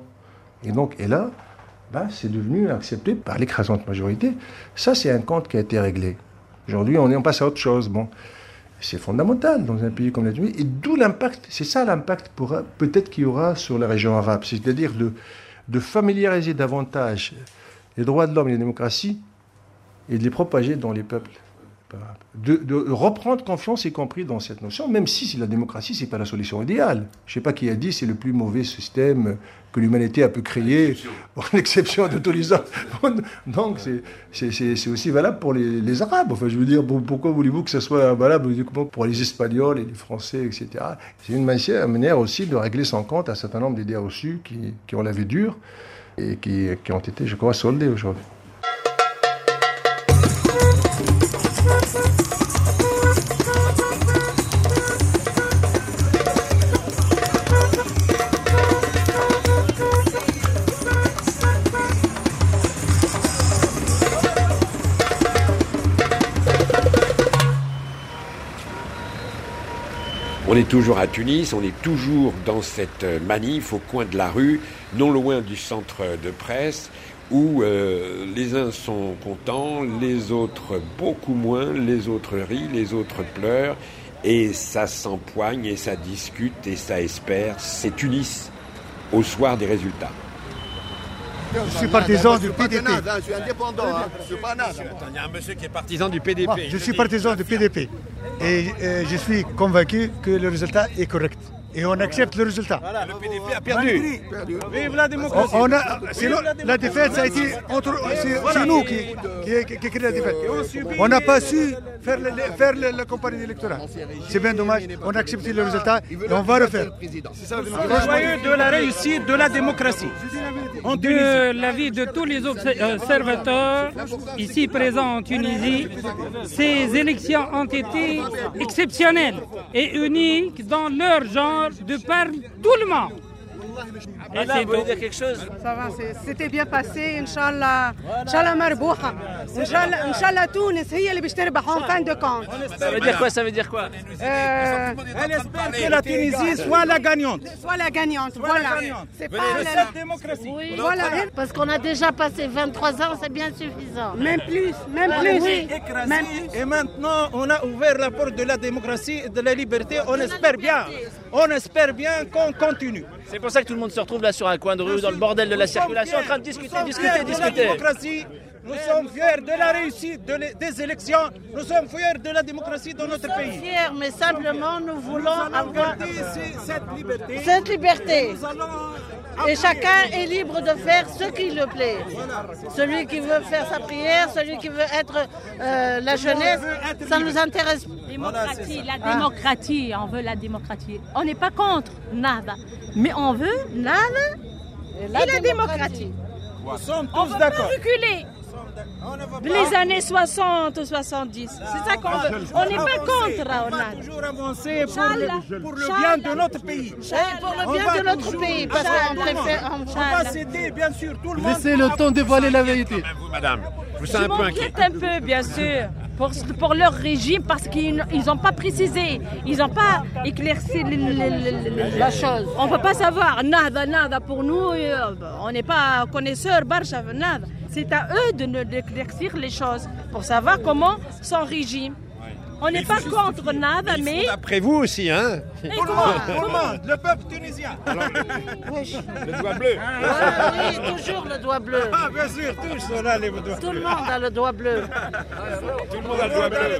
Speaker 1: Et là, c'est devenu accepté par l'écrasante majorité. Ça, c'est un compte qui a été réglé. Aujourd'hui, on passe à autre chose. C'est fondamental dans un pays comme la Tunisie. Et d'où l'impact, c'est ça l'impact peut-être qu'il y aura sur la région arabe. C'est-à-dire de familiariser davantage les droits de l'homme et la démocratie et de les propager dans les peuples. De reprendre confiance, y compris dans cette notion, même si la démocratie, ce n'est pas la solution idéale. Je ne sais pas qui a dit c'est le plus mauvais système que l'humanité a pu créer, l'exception de tous les autres. Donc, c'est aussi valable pour les Arabes. Enfin, je veux dire, pourquoi voulez-vous que ça soit valable pour les Espagnols et les Français, etc. C'est une manière aussi de régler son compte à un certain nombre d'idées reçues qui ont la vie dure et qui ont été, je crois, soldées aujourd'hui.
Speaker 15: On est toujours à Tunis, on est toujours dans cette manif au coin de la rue, non loin du centre de presse, où les uns sont contents, les autres beaucoup moins, les autres rient, les autres pleurent, et ça s'empoigne, et ça discute, et ça espère. C'est Tunis au soir des résultats.
Speaker 7: Je suis partisan du PDP.
Speaker 25: Je suis indépendant, je suis pas naze.
Speaker 15: Il y a un monsieur qui est partisan du PDP.
Speaker 7: Moi, je suis partisan du PDP. Et je suis convaincu que le résultat est correct. Et on accepte le résultat.
Speaker 15: Voilà, le PDP a perdu.
Speaker 7: Vive la démocratie. La défaite, ça a été c'est nous qui créé la défaite. On n'a pas su faire la campagne électorale. C'est bien dommage. On a accepté le résultat et on va refaire.
Speaker 19: C'est ça la démocratie. Joyeux de la réussite de la démocratie.
Speaker 8: De l'avis de tous les observateurs ici présents en Tunisie, ces élections ont été exceptionnelles et uniques dans leur genre de par tout le monde.
Speaker 2: Et là, vous voulez dire quelque chose?
Speaker 9: Ça va, c'était bien passé, Inch'Allah. Inch'Allah marboha. Inch'Allah Tunis, هي اللي باش تربح en fin de compte.
Speaker 2: Ça veut dire quoi? Ça veut dire quoi?
Speaker 19: Elle espère que la Tunisie soit la gagnante.
Speaker 9: Soit la gagnante, voilà.
Speaker 19: C'est pas la démocratie.
Speaker 9: Oui, voilà.
Speaker 10: Parce qu'on a déjà passé 23 ans, c'est bien suffisant.
Speaker 9: Même plus, même plus.
Speaker 19: Oui. Et maintenant, on a ouvert la porte de la démocratie et de la liberté. On espère bien qu'on continue.
Speaker 2: C'est pour ça que tout le monde se retrouve là sur un coin de rue, dans le bordel de la circulation, en train de discuter.
Speaker 19: La démocratie, nous sommes fiers de la réussite des élections, nous sommes fiers de la démocratie dans notre pays.
Speaker 10: Nous sommes fiers, mais simplement nous voulons avoir
Speaker 19: cette liberté.
Speaker 10: Et chacun est libre de faire ce qui le plaît. Celui qui veut faire sa prière, celui qui veut être la jeunesse, ça nous intéresse.
Speaker 20: La démocratie, on veut la démocratie. On n'est pas contre, nada. Mais on veut, nada, et la démocratie.
Speaker 19: Nous sommes
Speaker 20: on
Speaker 19: tous
Speaker 20: ne
Speaker 19: d'accord.
Speaker 20: Pas reculer. Les années 60 ou 70, c'est ça qu'on veut. On n'est pas contre,
Speaker 19: on va toujours avancer pour le bien de notre pays.
Speaker 10: Pour le bien de notre pays, parce qu'on préfère...
Speaker 19: On va s'aider, bien sûr, tout le monde.
Speaker 7: Laissez le temps de dévoiler la vérité.
Speaker 15: Vous, madame, je vous sens un peu inquiet.
Speaker 20: Un peu, bien sûr. Pour leur régime, parce qu'ils n'ont pas précisé, ils n'ont pas éclairci la chose. On ne peut pas savoir, nada, pour nous, on n'est pas connaisseurs, barcha, nada. C'est à eux d'éclaircir les choses, pour savoir comment son régime. On n'est pas contre nada, mais...
Speaker 15: Après vous aussi, hein?
Speaker 19: Comment? Le peuple tunisien.
Speaker 15: Alors, le doigt bleu.
Speaker 10: Oui, toujours le doigt bleu.
Speaker 19: Ah, bien sûr, tous on a les doigts bleus.
Speaker 10: Tout le monde a le doigt bleu.
Speaker 15: Tout le monde a le doigt bleu.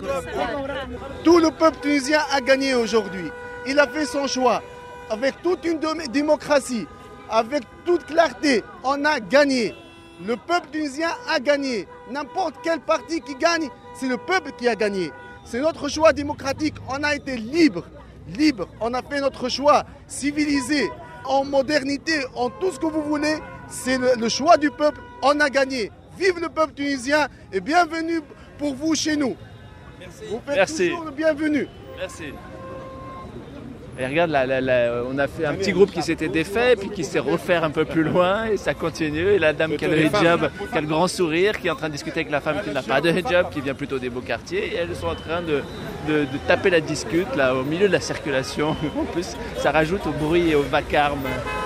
Speaker 21: Tout le peuple tunisien a gagné aujourd'hui. Il a fait son choix. Avec toute une démocratie, avec toute clarté, on a gagné. Le peuple tunisien a gagné. N'importe quel parti qui gagne, c'est le peuple qui a gagné. C'est notre choix démocratique. On a été libre. On a fait notre choix civilisé, en modernité, en tout ce que vous voulez. C'est le choix du peuple. On a gagné. Vive le peuple tunisien et bienvenue pour vous chez nous.
Speaker 2: Merci.
Speaker 21: Vous faites toujours le bienvenu.
Speaker 2: Merci. Et regarde, on a fait un petit groupe qui s'était défait, puis qui s'est refait un peu plus loin, et ça continue. Et la dame qui a le hijab, qui a le grand sourire, qui est en train de discuter avec la femme qui n'a pas de hijab, qui vient plutôt des beaux quartiers, et elles sont en train de taper la discute, là, au milieu de la circulation. En plus, ça rajoute au bruit et au vacarme.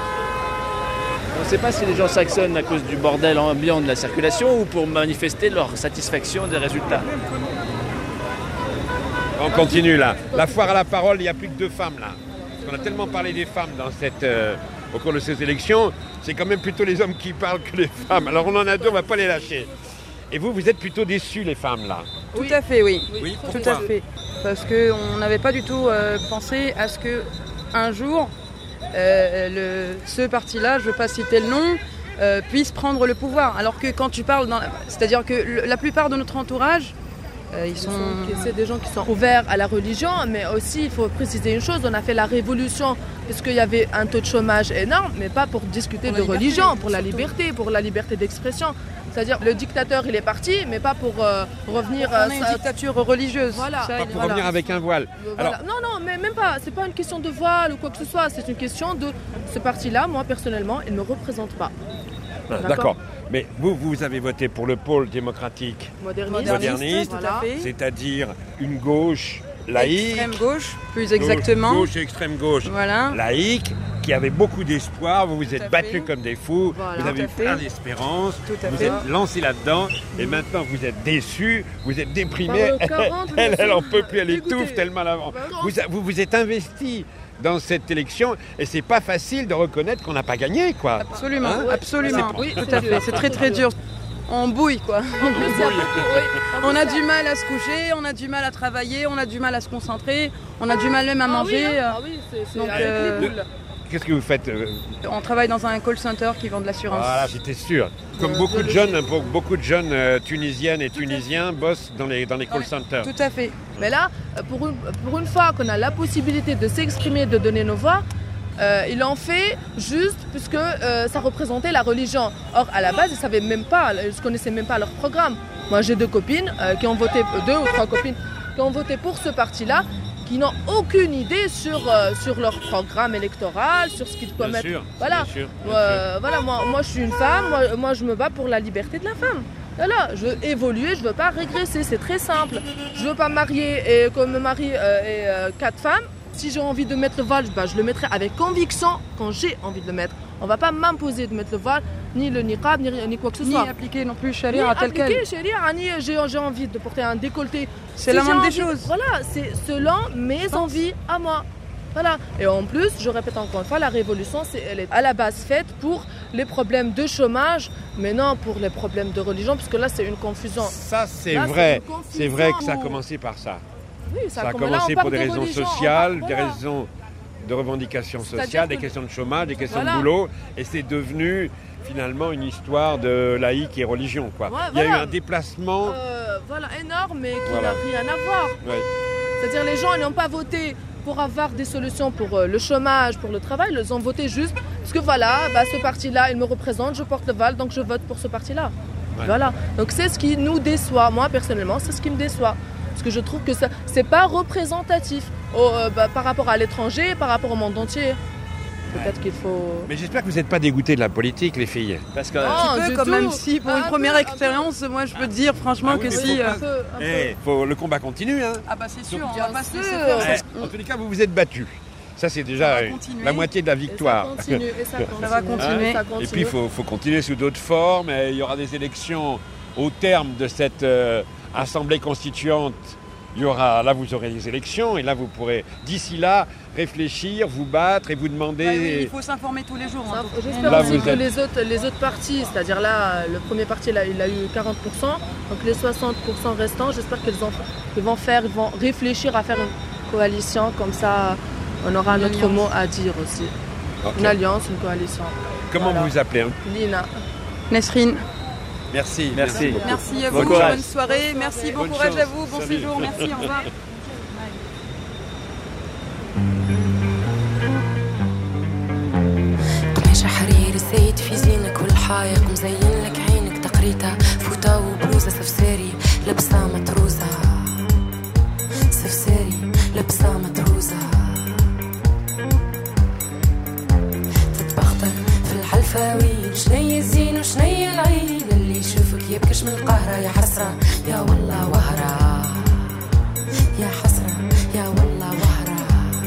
Speaker 2: On ne sait pas si les gens s'actionnent à cause du bordel ambiant de la circulation ou pour manifester leur satisfaction des résultats.
Speaker 15: On continue là. La foire à la parole, il n'y a plus que 2 femmes là. Parce qu'on a tellement parlé des femmes dans au cours de ces élections, c'est quand même plutôt les hommes qui parlent que les femmes. Alors on en a deux, on ne va pas les lâcher. Et vous êtes plutôt déçus, les femmes, là?
Speaker 12: Tout à fait, oui.
Speaker 15: Oui,
Speaker 12: tout à fait. Parce qu'on n'avait pas du tout pensé à ce qu'un jour, ce parti-là, je ne veux pas citer le nom, puisse prendre le pouvoir. Alors que quand tu parles, c'est-à-dire que la plupart de notre entourage,
Speaker 13: c'est des gens qui sont ouverts à la religion, mais aussi il faut préciser une chose, on a fait la révolution parce qu'il y avait un taux de chômage énorme, mais pas pour discuter de religion, pour la liberté d'expression. C'est-à-dire le dictateur il est parti, mais pas pour revenir
Speaker 12: à une dictature religieuse.
Speaker 13: Voilà.
Speaker 15: Pas pour revenir avec un voile.
Speaker 13: Voilà. Alors... Non, mais même pas. C'est pas une question de voile ou quoi que ce soit. C'est une question de ce parti-là. Moi personnellement, il ne me représente pas.
Speaker 15: D'accord. Mais vous avez voté pour le pôle démocratique moderniste,
Speaker 12: voilà.
Speaker 15: C'est-à-dire une gauche laïque.
Speaker 12: Extrême gauche, plus exactement.
Speaker 15: Gauche et extrême gauche,
Speaker 12: voilà.
Speaker 15: Laïque, qui avait beaucoup d'espoir. Vous vous êtes battus comme des fous.
Speaker 12: Voilà.
Speaker 15: Vous avez eu plein d'espérance. Vous êtes lancés là-dedans. Et maintenant, vous êtes déçus. Vous êtes déprimés. Elle en peut plus. Elle étouffe tellement avant. Vous êtes investis dans cette élection, et c'est pas facile de reconnaître qu'on n'a pas gagné, quoi.
Speaker 12: Absolument, absolument. Oui, tout à fait. C'est très très dur. On bouille, quoi. On a du mal à se coucher, on a du mal à travailler, on a du mal à se concentrer, on a du mal même à manger.
Speaker 13: Donc,
Speaker 15: qu'est-ce que vous faites?
Speaker 12: On travaille dans un call center qui vend de l'assurance.
Speaker 15: Voilà, j'étais sûr. Comme beaucoup de jeunes Tunisiennes et Tunisiens bossent dans les call centers.
Speaker 12: Tout à fait.
Speaker 13: Mais là, pour une fois qu'on a la possibilité de s'exprimer, de donner nos voix, ils l'ont fait juste puisque ça représentait la religion. Or, à la base, ils savaient même pas, ils connaissaient même pas leur programme. Moi, j'ai 2 copines qui ont voté, 2 ou 3 copines qui ont voté pour ce parti-là, qui n'ont aucune idée sur leur programme électoral, sur ce qu'ils peuvent mettre. Voilà. Bien sûr. Voilà, moi je suis une femme, moi je me bats pour la liberté de la femme. Voilà, je veux évoluer, je veux pas régresser, c'est très simple. Je veux pas me marier et qu'on me marie 4 femmes. Si j'ai envie de mettre le voile, je le mettrai avec conviction quand j'ai envie de le mettre. On ne va pas m'imposer de mettre le voile, ni le niqab, ni quoi que ce soit.
Speaker 12: Ni appliquer non plus sharia tel quel.
Speaker 13: Ni appliquer sharia, ni j'ai envie de porter un décolleté.
Speaker 12: C'est la moindre des choses.
Speaker 13: Voilà, c'est selon mes envies à moi. Voilà. Et en plus, je répète encore une fois, la révolution, elle est à la base faite pour les problèmes de chômage, mais non pour les problèmes de religion, parce que là, c'est une confusion.
Speaker 15: Ça, c'est vrai. C'est vrai que ça a commencé par ça.
Speaker 13: Oui,
Speaker 15: ça a commencé pour des raisons sociales, des raisons de revendications sociales, des questions de chômage, des questions de boulot, et c'est devenu finalement une histoire de laïque et religion, quoi. Il y a eu un déplacement
Speaker 13: énorme, mais qui n'a rien à voir.
Speaker 15: Ouais.
Speaker 13: C'est-à-dire les gens n'ont pas voté pour avoir des solutions pour le chômage, pour le travail, ils ont voté juste parce que ce parti-là, il me représente, je porte le voile, donc je vote pour ce parti-là. Ouais. Voilà. Donc c'est ce qui nous déçoit. Moi, personnellement, c'est ce qui me déçoit. Parce que je trouve que ça, c'est pas représentatif par rapport à l'étranger, par rapport au monde entier. Peut-être qu'il faut...
Speaker 15: Mais j'espère que vous n'êtes pas dégoûtés de la politique, les filles.
Speaker 12: Parce que un petit peu quand même, si pour une première expérience, moi je peux te dire franchement que si...
Speaker 15: le combat continue, hein.
Speaker 12: Ah bah c'est sûr, on va pas se laisser faire.
Speaker 15: En tous les cas, vous vous êtes battus. Ça, c'est déjà la moitié de la victoire.
Speaker 12: Ça va continuer.
Speaker 15: Et puis, il faut continuer sous d'autres formes. Et il y aura des élections au terme de cette assemblée constituante. Là, vous aurez des élections. Et là, vous pourrez, d'ici là, réfléchir, vous battre et vous demander...
Speaker 12: oui, il faut s'informer tous les jours.
Speaker 13: J'espère aussi que les autres partis, c'est-à-dire là, le premier parti, là, il a eu 40%. Donc les 60% restants, j'espère qu'ils vont réfléchir à faire une coalition. Comme ça, on aura notre mot à dire aussi. Okay. Une alliance, une coalition.
Speaker 15: Comment vous vous appelez, hein?
Speaker 13: Lina.
Speaker 12: Nesrine.
Speaker 15: Merci.
Speaker 12: Merci à vous, bonne soirée. Merci, bon courage à vous, bon séjour. Merci, au revoir.
Speaker 14: قماشة حريري سيد في زينك والحايق مزين لك عينك تقريتها فوطة وبلوزة سفساري لبسة متروسة سفساري لبسة متروسة تتبختر في الحلفاوي شني الزين وشني العين اللي يشوفك يبكش من القهرة يا حسرة يا والله وهرة يا حسرة يا والله وهرة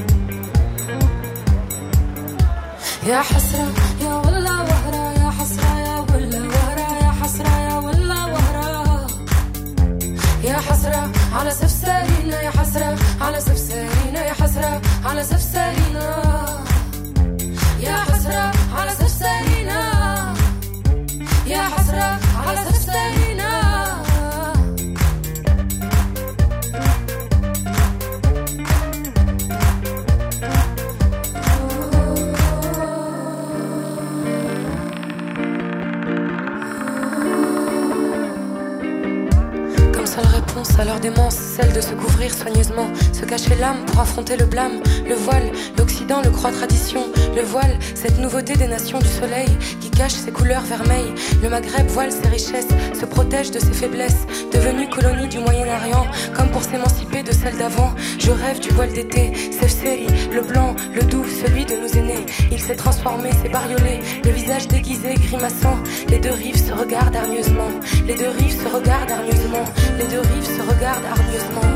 Speaker 14: يا حسرة يا والله وهرة يا حسرة يا والله وهرة يا حسرة يا والله وهرة يا حسرة على سفسارينا يا حسرة على سفسارينا يا حسرة على سفسارينا يا حسرة celle de se couvrir soigneusement, se cacher l'âme pour affronter le blâme. Le voile, l'Occident, le croix tradition. Le voile, cette nouveauté des nations du soleil qui cache ses couleurs vermeilles. Le Maghreb voile ses richesses, se protège de ses faiblesses. Devenue colonie du Moyen-Orient, comme pour s'émanciper de celle d'avant. Je rêve du voile d'été, Sefseri, le blanc, le doux, celui de nos aînés. Il s'est transformé, s'est bariolé, le visage déguisé, grimaçant. Les deux rives se regardent hargneusement. Les deux rives se regardent hargneusement. Les deux rives se regardent hargneusement.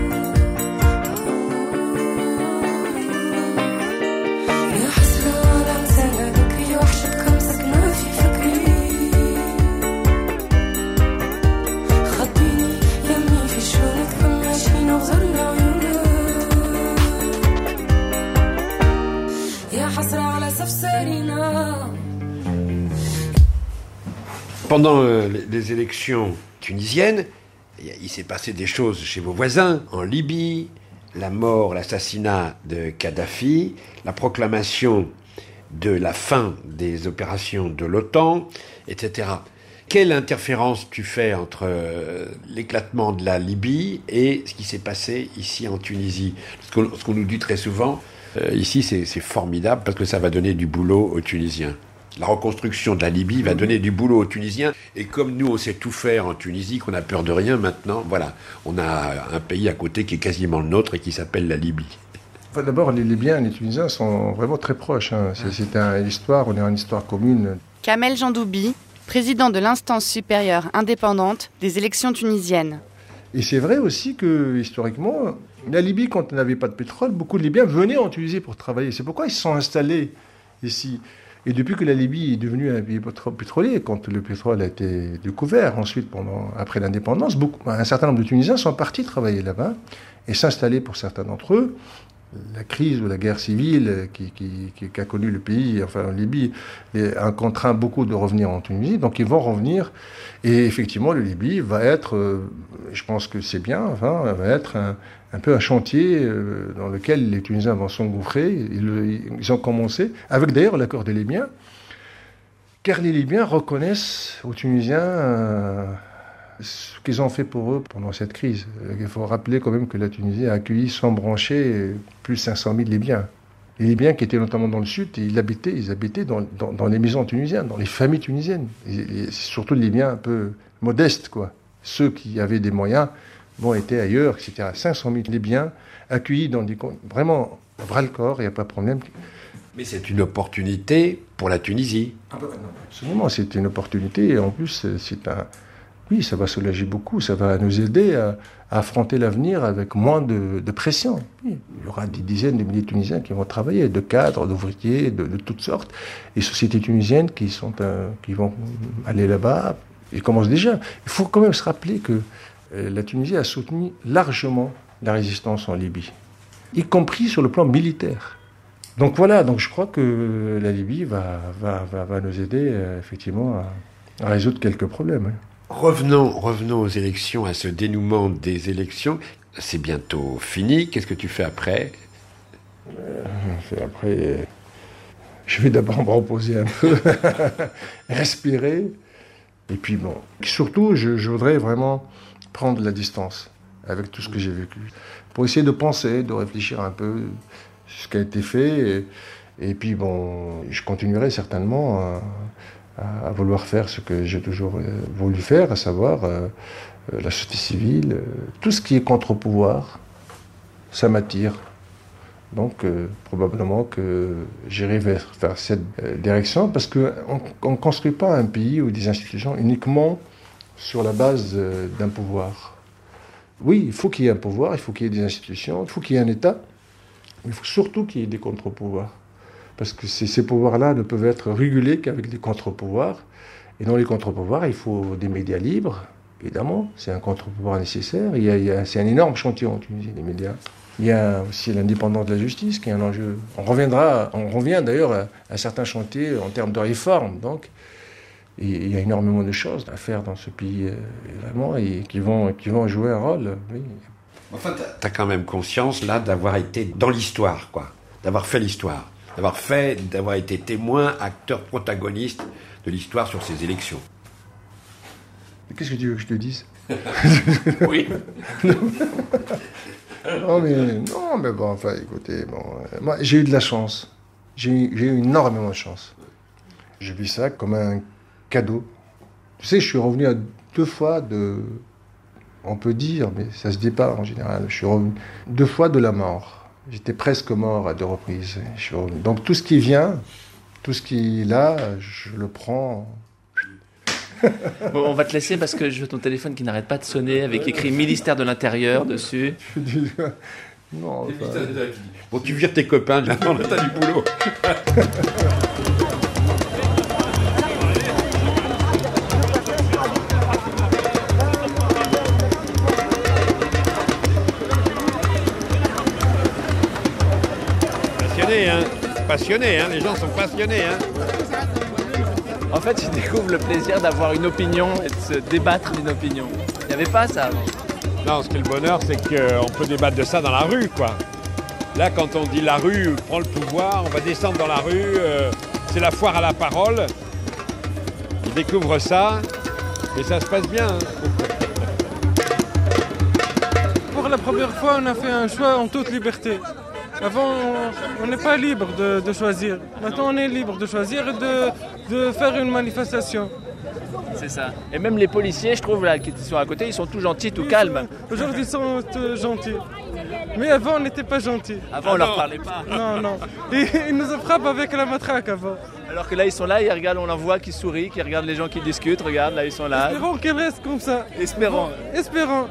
Speaker 15: Pendant les élections tunisiennes, il s'est passé des choses chez vos voisins, en Libye, la mort, l'assassinat de Kadhafi, la proclamation de la fin des opérations de l'OTAN, etc. Quelle interférence tu fais entre l'éclatement de la Libye et ce qui s'est passé ici en Tunisie ? Ce qu'on nous dit très souvent, ici c'est formidable parce que ça va donner du boulot aux Tunisiens. La reconstruction de la Libye va donner du boulot aux Tunisiens. Et comme nous, on sait tout faire en Tunisie, qu'on n'a peur de rien maintenant, voilà, on a un pays à côté qui est quasiment le nôtre et qui s'appelle la Libye.
Speaker 1: Enfin, d'abord, les Libyens et les Tunisiens sont vraiment très proches. Hein. C'est une histoire, on est en histoire commune.
Speaker 5: Kamel Jandoubi, président de l'instance supérieure indépendante des élections tunisiennes.
Speaker 1: Et c'est vrai aussi que, historiquement, la Libye, quand on n'avait pas de pétrole, beaucoup de Libyens venaient en Tunisie pour travailler. C'est pourquoi ils se sont installés ici. Et depuis que la Libye est devenue un pays pétrolier, quand le pétrole a été découvert, ensuite, après l'indépendance, un certain nombre de Tunisiens sont partis travailler là-bas et s'installer pour certains d'entre eux. La crise ou la guerre civile qui a connu le pays, enfin en Libye, a contraint beaucoup de revenir en Tunisie. Donc ils vont revenir. Et effectivement, le Libye va être, je pense que c'est bien, enfin, va être un peu un chantier dans lequel les Tunisiens vont s'engouffrer. Ils ont commencé, avec d'ailleurs l'accord des Libyens, car les Libyens reconnaissent aux Tunisiens ce qu'ils ont fait pour eux pendant cette crise. Il faut rappeler quand même que la Tunisie a accueilli sans brancher plus de 500 000 Libyens. Les Libyens qui étaient notamment dans le sud, ils habitaient dans les maisons tunisiennes, dans les familles tunisiennes. Et surtout les Libyens un peu modestes, quoi. Ceux qui avaient des moyens étaient ailleurs, etc. 500 000 Libyens accueillis dans des... Vraiment, à bras-le-corps, il n'y a pas de problème.
Speaker 15: Mais c'est une opportunité pour la Tunisie.
Speaker 1: Absolument, c'est une opportunité. Et en plus, oui, ça va soulager beaucoup. Ça va nous aider à affronter l'avenir avec moins de pression. Oui, il y aura des dizaines de milliers de Tunisiens qui vont travailler, de cadres, d'ouvriers, de toutes sortes. Les sociétés tunisiennes qui vont aller là-bas, ils commencent déjà. Il faut quand même se rappeler que la Tunisie a soutenu largement la résistance en Libye, y compris sur le plan militaire. Donc voilà, je crois que la Libye va nous aider effectivement à résoudre quelques problèmes. Hein.
Speaker 15: Revenons aux élections, à ce dénouement des élections. C'est bientôt fini. Qu'est-ce que tu fais après ?
Speaker 1: Après, je vais d'abord me reposer un peu, respirer. Et puis surtout, je voudrais vraiment prendre la distance avec tout ce que j'ai vécu. Pour essayer de penser, de réfléchir un peu ce qui a été fait. Et puis je continuerai certainement à vouloir faire ce que j'ai toujours voulu faire, à savoir la société civile, tout ce qui est contre-pouvoir, ça m'attire. Donc probablement que j'irai vers cette direction, parce qu'on ne construit pas un pays ou des institutions uniquement sur la base d'un pouvoir. Oui, il faut qu'il y ait un pouvoir, il faut qu'il y ait des institutions, il faut qu'il y ait un État, mais il faut surtout qu'il y ait des contre-pouvoirs. Parce que ces pouvoirs-là ne peuvent être régulés qu'avec des contre-pouvoirs. Et dans les contre-pouvoirs, il faut des médias libres, évidemment. C'est un contre-pouvoir nécessaire. C'est un énorme chantier en Tunisie, les médias. Il y a aussi l'indépendance de la justice, qui est un enjeu. On revient d'ailleurs à certains chantiers en termes de réforme. Donc, il y a énormément de choses à faire dans ce pays, vraiment, et qui vont jouer un rôle. Oui.
Speaker 15: Enfin, tu as quand même conscience, là, d'avoir été dans l'histoire, quoi. D'avoir fait l'histoire. D'avoir été témoin, acteur, protagoniste de l'histoire sur ces élections.
Speaker 1: Qu'est-ce que tu veux que je te dise ?
Speaker 6: Oui.
Speaker 1: Non, mais bon, enfin, écoutez, moi, j'ai eu de la chance. J'ai eu énormément de chance. J'ai vu ça comme un cadeau. Tu sais, je suis revenu à 2 fois on peut dire, mais ça se dit pas en général, je suis revenu 2 fois de la mort. J'étais presque mort à 2 reprises. Je suis revenu. Donc tout ce qui vient, tout ce qui est là, je le prends.
Speaker 2: Bon, on va te laisser parce que je veux ton téléphone qui n'arrête pas de sonner avec écrit ministère de l'Intérieur dessus.
Speaker 1: Non, enfin...
Speaker 15: Bon, tu vires tes copains, là, t'as du boulot. Passionné, hein. Les gens sont passionnés, hein.
Speaker 2: En fait, ils découvrent le plaisir d'avoir une opinion et de se débattre d'une opinion. Il n'y avait pas ça avant.
Speaker 15: Non, ce qui est le bonheur, c'est qu'on peut débattre de ça dans la rue, quoi. Là, quand on dit la rue prend le pouvoir, on va descendre dans la rue, c'est la foire à la parole. Ils découvrent ça, et ça se passe bien. Hein.
Speaker 11: Pour la première fois, on a fait un choix en toute liberté. Avant, on n'est pas libre de choisir. Maintenant, on est libre de choisir et de faire une manifestation.
Speaker 2: C'est ça. Et même les policiers, je trouve, là, qui sont à côté, ils sont tout gentils, tout calmes.
Speaker 11: Aujourd'hui, ils sont gentils. Mais avant, on n'était pas gentils.
Speaker 2: Avant, on leur parlait pas.
Speaker 11: Non. Et ils nous frappent avec la matraque avant.
Speaker 2: Alors que là, ils sont là, ils regardent, on en voit qui sourient, qui regardent les gens qui discutent. Regarde, là, ils sont là.
Speaker 11: Espérons qu'ils restent comme ça.
Speaker 2: Espérons.
Speaker 11: Espérons.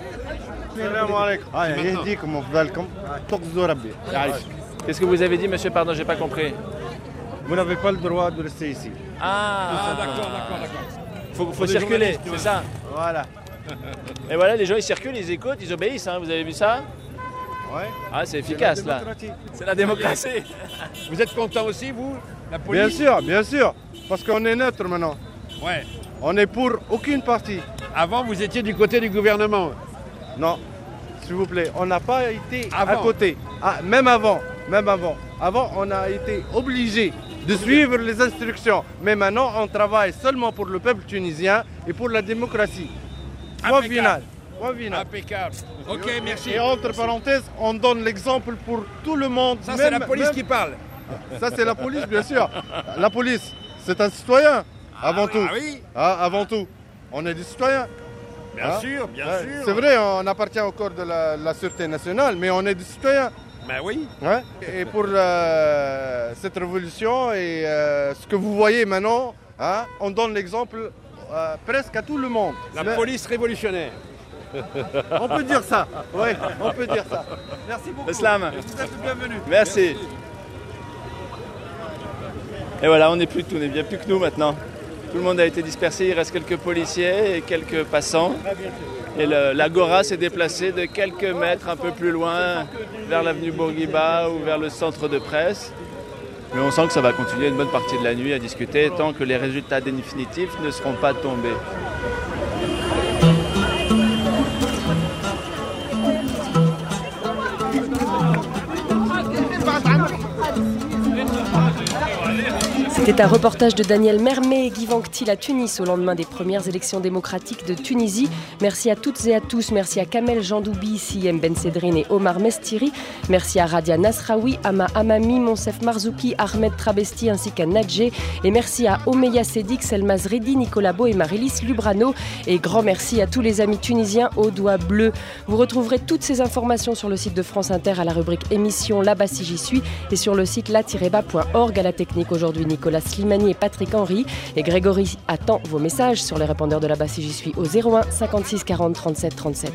Speaker 2: Qu'est-ce que vous avez dit, monsieur? Pardon, j'ai pas compris.
Speaker 16: Vous n'avez pas le droit de rester ici.
Speaker 2: Ah, d'accord. Faut circuler, c'est ça.
Speaker 16: Voilà.
Speaker 2: Et voilà, les gens ils circulent, ils écoutent, ils obéissent, hein. Vous avez vu ça?
Speaker 16: Ouais.
Speaker 2: Ah, c'est efficace là. C'est la démocratie.
Speaker 15: Vous êtes content aussi, vous, la police?
Speaker 16: Bien sûr. Parce qu'on est neutre maintenant.
Speaker 15: Ouais.
Speaker 16: On est pour aucune partie.
Speaker 15: Avant, vous étiez du côté du gouvernement.
Speaker 16: Non, s'il vous plaît, on n'a pas été à côté. Ah, même avant. Avant, on a été obligé de suivre les instructions. Mais maintenant, on travaille seulement pour le peuple tunisien et pour la démocratie. Point final.
Speaker 15: Impeccable. Ok, merci.
Speaker 16: Et entre parenthèses, on donne l'exemple pour tout le monde.
Speaker 15: Ça, c'est la police qui parle.
Speaker 16: Ça, c'est la police, bien sûr. La police, c'est un citoyen, avant tout.
Speaker 15: Ah oui.
Speaker 16: Avant tout. On est des citoyens.
Speaker 15: Bien sûr.
Speaker 16: C'est vrai, on appartient au corps de la Sûreté nationale, mais on est des citoyens.
Speaker 15: Ben oui.
Speaker 16: Ouais. Et pour cette révolution et ce que vous voyez maintenant, on donne l'exemple presque à tout le monde.
Speaker 15: La police révolutionnaire.
Speaker 16: On peut dire ça. Oui, on peut dire ça. Merci beaucoup.
Speaker 2: Islam.
Speaker 16: Vous êtes bienvenus.
Speaker 2: Merci. Et voilà, on n'est plus tout, on est bien plus que nous maintenant. Tout le monde a été dispersé, il reste quelques policiers et quelques passants. Et l'agora s'est déplacée de quelques mètres un peu plus loin vers l'avenue Bourguiba ou vers le centre de presse. Mais on sent que ça va continuer une bonne partie de la nuit à discuter tant que les résultats définitifs ne seront pas tombés.
Speaker 17: C'était un reportage de Daniel Mermet et Guy Vanctil à Tunis au lendemain des premières élections démocratiques de Tunisie. Merci à toutes et à tous. Merci à Kamel Jandoubi, Siem Ben Sedrine et Omar Mestiri. Merci à Radia Nasraoui, Ama Amami, Monsef Marzouki, Ahmed Trabesti ainsi qu'à Nadjé. Et merci à Omeya Sedik, Selma Zredi, Nicolas Beau et Marilis Lubrano. Et grand merci à tous les amis tunisiens aux doigts bleus. Vous retrouverez toutes ces informations sur le site de France Inter à la rubrique émission Là-bas si j'y suis et sur le site la-bas.org. À la technique aujourd'hui Nicolas Slimani et Patrick Henry. Et Grégory attend vos messages sur les répondeurs de Là-bas si j'y suis au 01 56 40 37 37.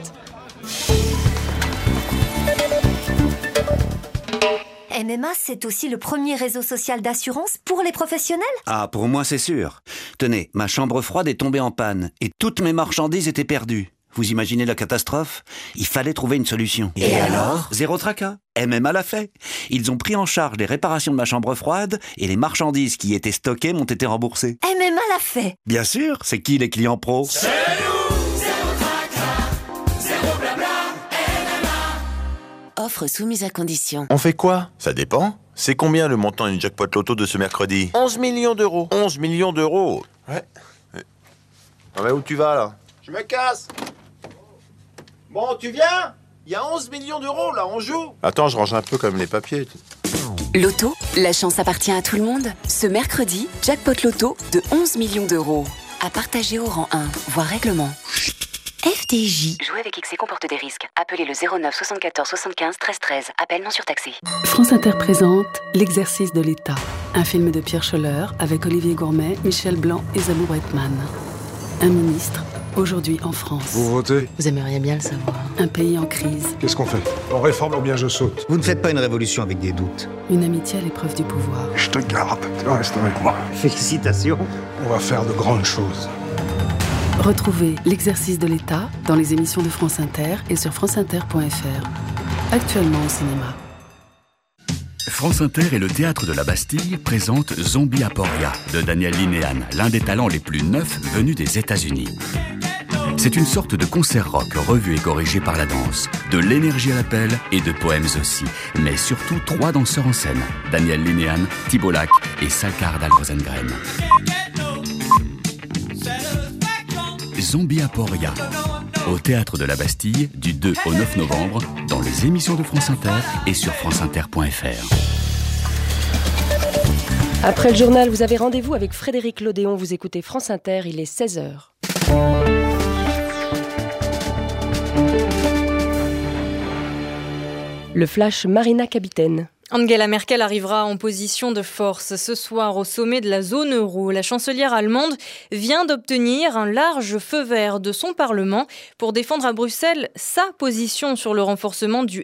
Speaker 18: MMA, c'est aussi le premier réseau social d'assurance pour les professionnels?
Speaker 22: Ah, pour moi, c'est sûr. Tenez, ma chambre froide est tombée en panne et toutes mes marchandises étaient perdues. Vous imaginez la catastrophe? Il fallait trouver une solution.
Speaker 18: Et alors?
Speaker 22: Zéro tracas. MMA l'a fait. Ils ont pris en charge les réparations de ma chambre froide et les marchandises qui y étaient stockées m'ont été remboursées.
Speaker 18: MMA l'a fait.
Speaker 22: Bien sûr, c'est qui les clients pros?
Speaker 23: C'est nous, zéro tracas, zéro blabla, MMA.
Speaker 18: Offre soumise à condition.
Speaker 26: On fait quoi? Ça dépend. C'est combien le montant du jackpot loto de ce mercredi? 11 millions d'euros. 11 millions d'euros. Ouais. Ah bah où tu vas là?
Speaker 21: Je me casse.
Speaker 26: Bon, tu viens? Il y a 11 millions d'euros, là, on joue. Attends, je range un peu comme les papiers.
Speaker 3: Loto, la chance appartient à tout le monde. Ce mercredi, jackpot Loto de 11 millions d'euros. À partager au rang 1, voire règlement. FDJ. Jouer avec XC comporte des risques. Appelez le 09 74 75 13 13. Appel non surtaxé.
Speaker 4: France Inter présente L'exercice de l'État. Un film de Pierre Scholler avec Olivier Gourmet, Michel Blanc et Zabou Bretman. Un ministre, aujourd'hui en France.
Speaker 8: Vous votez?
Speaker 4: Vous aimeriez bien le savoir. Un pays en crise.
Speaker 8: Qu'est-ce qu'on fait? On réforme ou bien je saute?
Speaker 9: Vous ne faites pas une révolution avec des doutes.
Speaker 4: Une amitié à l'épreuve du pouvoir.
Speaker 8: Je te garde, tu restes avec moi.
Speaker 9: Félicitations.
Speaker 8: On va faire de grandes choses.
Speaker 4: Retrouvez L'exercice de l'État dans les émissions de France Inter et sur franceinter.fr. Actuellement au cinéma.
Speaker 24: France Inter et le Théâtre de la Bastille présentent Zombie Aporia de Daniel Linéhan, l'un des talents les plus neufs venus des États-Unis. C'est une sorte de concert rock revu et corrigé par la danse, de l'énergie à l'appel et de poèmes aussi, mais surtout 3 danseurs en scène, Daniel Linéhan, Thibault Lac et Salkar Rosengren. Zombie Aporia, au Théâtre de la Bastille, du 2 au 9 novembre, dans les émissions de France Inter et sur franceinter.fr.
Speaker 17: Après le journal, vous avez rendez-vous avec Frédéric Lodéon. Vous écoutez France Inter, il est 16h. Le flash Marina Capitaine.
Speaker 25: Angela Merkel arrivera en position de force ce soir au sommet de la zone euro. La chancelière allemande vient d'obtenir un large feu vert de son Parlement pour défendre à Bruxelles sa position sur le renforcement du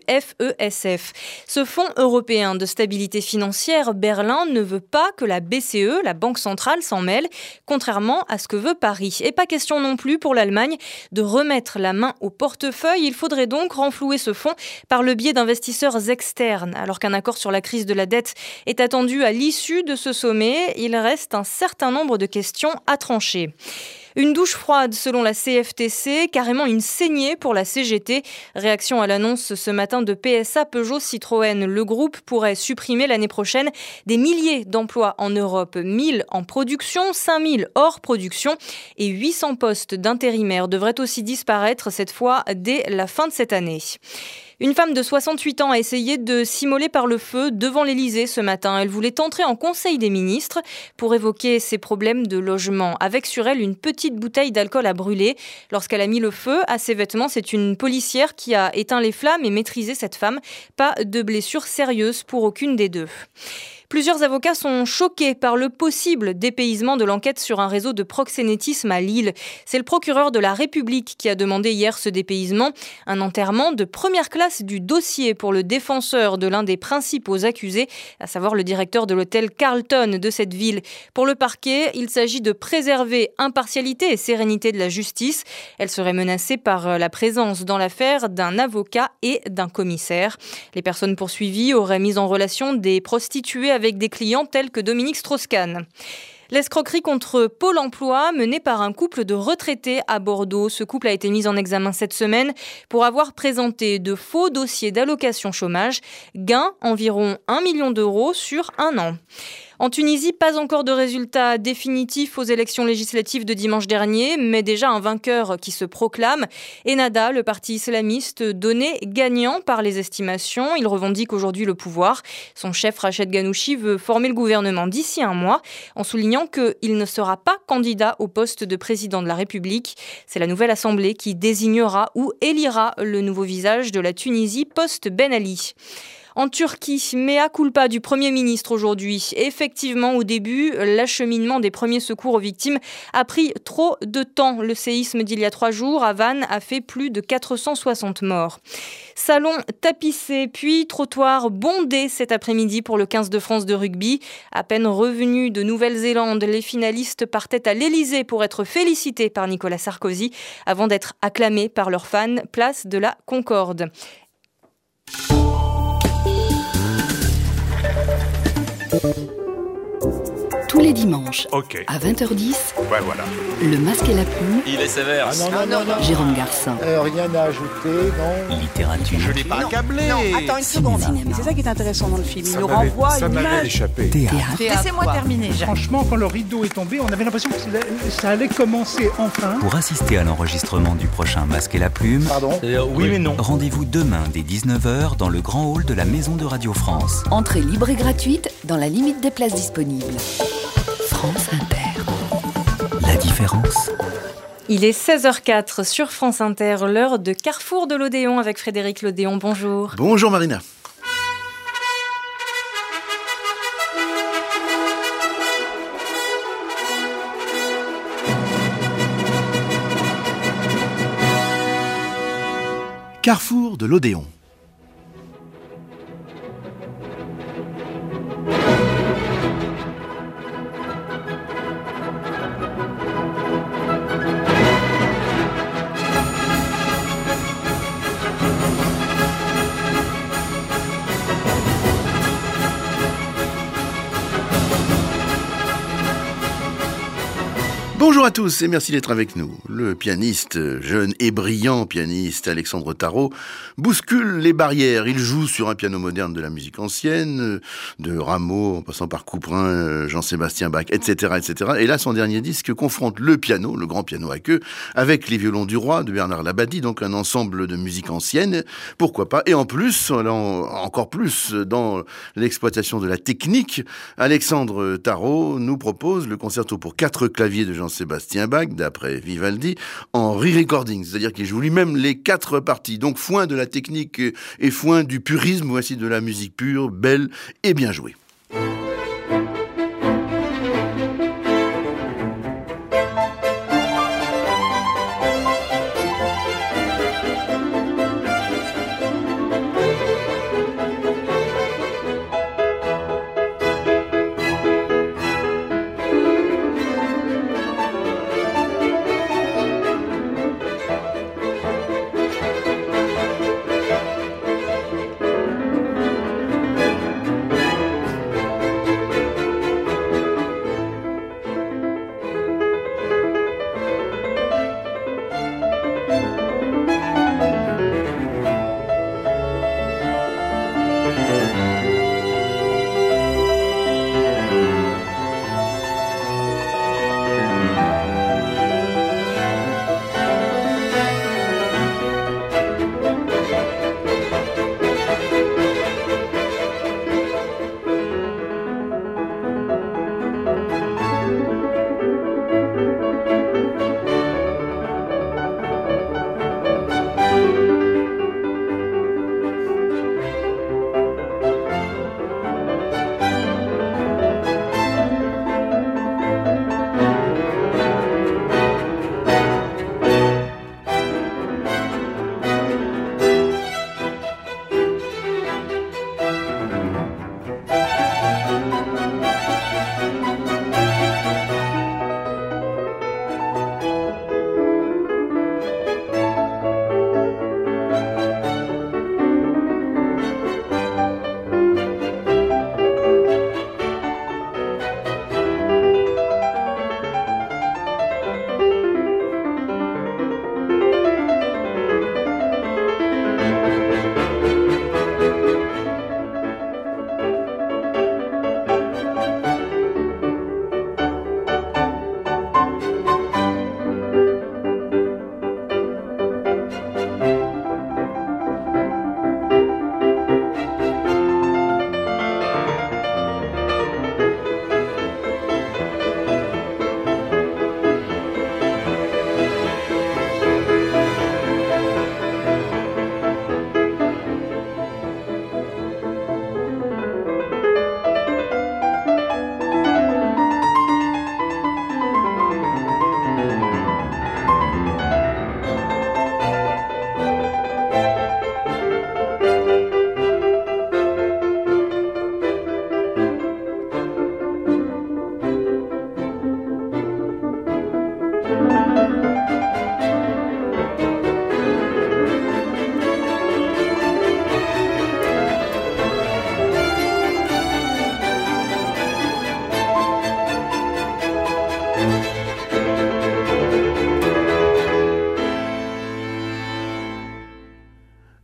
Speaker 25: FESF. Ce fonds européen de stabilité financière, Berlin ne veut pas que la BCE, la Banque centrale, s'en mêle, contrairement à ce que veut Paris. Et pas question non plus pour l'Allemagne de remettre la main au portefeuille. Il faudrait donc renflouer ce fonds par le biais d'investisseurs externes, alors qu'un accord sur la crise de la dette est attendu à l'issue de ce sommet. Il reste un certain nombre de questions à trancher. Une douche froide selon la CFTC, carrément une saignée pour la CGT. Réaction à l'annonce ce matin de PSA Peugeot Citroën. Le groupe pourrait supprimer l'année prochaine des milliers d'emplois en Europe. 1000 en production, 5000 hors production et 800 postes d'intérimaires devraient aussi disparaître cette fois dès la fin de cette année. Une femme de 68 ans a essayé de s'immoler par le feu devant l'Élysée ce matin. Elle voulait entrer en Conseil des ministres pour évoquer ses problèmes de logement. Avec sur elle une petite bouteille d'alcool à brûler. Lorsqu'elle a mis le feu à ses vêtements, c'est une policière qui a éteint les flammes et maîtrisé cette femme. Pas de blessures sérieuses pour aucune des deux. Plusieurs avocats sont choqués par le possible dépaysement de l'enquête sur un réseau de proxénétisme à Lille. C'est le procureur de la République qui a demandé hier ce dépaysement, un enterrement de première classe du dossier pour le défenseur de l'un des principaux accusés, à savoir le directeur de l'hôtel Carlton de cette ville. Pour le parquet, il s'agit de préserver impartialité et sérénité de la justice. Elle serait menacée par la présence dans l'affaire d'un avocat et d'un commissaire. Les personnes poursuivies auraient mis en relation des prostituées avec des clients tels que Dominique Strauss-Kahn. L'escroquerie contre Pôle emploi menée par un couple de retraités à Bordeaux. Ce couple a été mis en examen cette semaine pour avoir présenté de faux dossiers d'allocation chômage. Gain environ 1 million d'euros sur 1 an. En Tunisie, pas encore de résultats définitifs aux élections législatives de dimanche dernier, mais déjà un vainqueur qui se proclame. Ennahda, le parti islamiste, donné gagnant par les estimations. Il revendique aujourd'hui le pouvoir. Son chef, Rached Ghannouchi, veut former le gouvernement d'ici 1 mois, en soulignant qu'il ne sera pas candidat au poste de président de la République. C'est la nouvelle assemblée qui désignera ou élira le nouveau visage de la Tunisie post-Ben Ali. En Turquie, mea culpa du Premier ministre aujourd'hui. Effectivement, au début, l'acheminement des premiers secours aux victimes a pris trop de temps. Le séisme d'il y a 3 jours à Vannes a fait plus de 460 morts. Salon tapissé, puis trottoir bondé cet après-midi pour le 15 de France de rugby. À peine revenus de Nouvelle-Zélande, les finalistes partaient à l'Élysée pour être félicités par Nicolas Sarkozy avant d'être acclamés par leurs fans, place de la Concorde.
Speaker 4: Tous les dimanches,
Speaker 7: Ok.
Speaker 4: à 20h10,
Speaker 7: Ouais, voilà.
Speaker 4: Le Masque et la Plume,
Speaker 6: Il est sévère.
Speaker 4: Jérôme Garcin.
Speaker 10: Rien à ajouter, non.
Speaker 24: Littérature.
Speaker 6: Je l'ai pas accablé.
Speaker 12: Non, attends une seconde.
Speaker 4: Cinéma.
Speaker 12: C'est ça qui est intéressant dans le film. Il nous renvoie
Speaker 7: Ça
Speaker 12: une
Speaker 7: m'avait
Speaker 12: image.
Speaker 7: échappé.
Speaker 24: Théâtre.
Speaker 12: Laissez-moi terminer, Jacques.
Speaker 10: Franchement, quand le rideau est tombé, on avait l'impression que ça allait commencer enfin.
Speaker 24: Pour assister à l'enregistrement du prochain Masque et la Plume,
Speaker 10: Pardon.
Speaker 24: oui mais non. Rendez-vous demain dès 19h dans le grand hall de la Maison de Radio France.
Speaker 4: Entrée libre et gratuite dans la limite des places disponibles. France Inter.
Speaker 24: La différence.
Speaker 25: Il est 16h04 sur France Inter, l'heure de Carrefour de l'Odéon avec Frédéric Lodéon. Bonjour.
Speaker 13: Bonjour Marina. Carrefour de l'Odéon. Bonjour à tous et merci d'être avec nous. Le pianiste, jeune et brillant pianiste Alexandre Tarot, bouscule les barrières. Il joue sur un piano moderne de la musique ancienne, de Rameau en passant par Couperin, Jean-Sébastien Bach, etc., etc. Et là, son dernier disque confronte le piano, le grand piano à queue, avec les violons du roi de Bernard Labadie, donc un ensemble de musique ancienne. Pourquoi pas? Et en plus, encore plus dans l'exploitation de la technique, Alexandre Tarot nous propose le concerto pour 4 claviers de Jean-Sébastien Bach, d'après Vivaldi, en re-recording, c'est-à-dire qu'il joue lui-même les 4 parties. Donc foin de la technique et foin du purisme, voici de la musique pure, belle et bien jouée.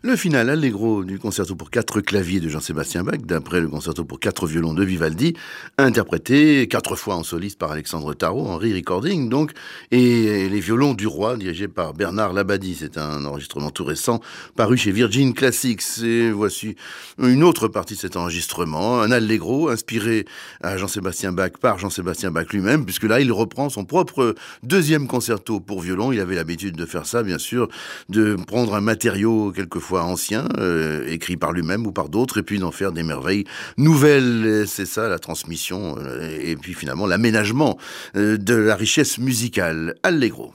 Speaker 13: Le final allegro du concerto pour 4 claviers de Jean-Sébastien Bach, d'après le concerto pour 4 violons de Vivaldi, interprété 4 fois en soliste par Alexandre Tarot, en re-recording donc, et les violons du roi, dirigés par Bernard Labadie. C'est un enregistrement tout récent, paru chez Virgin Classics. Et voici une autre partie de cet enregistrement, un allegro inspiré à Jean-Sébastien Bach par Jean-Sébastien Bach lui-même, puisque là, il reprend son propre deuxième concerto pour violon. Il avait l'habitude de faire ça, bien sûr, de prendre un matériau quelquefois ancien, écrit par lui-même ou par d'autres, et puis d'en faire des merveilles nouvelles. C'est ça, la transmission, et puis finalement l'aménagement de la richesse musicale. Allegro.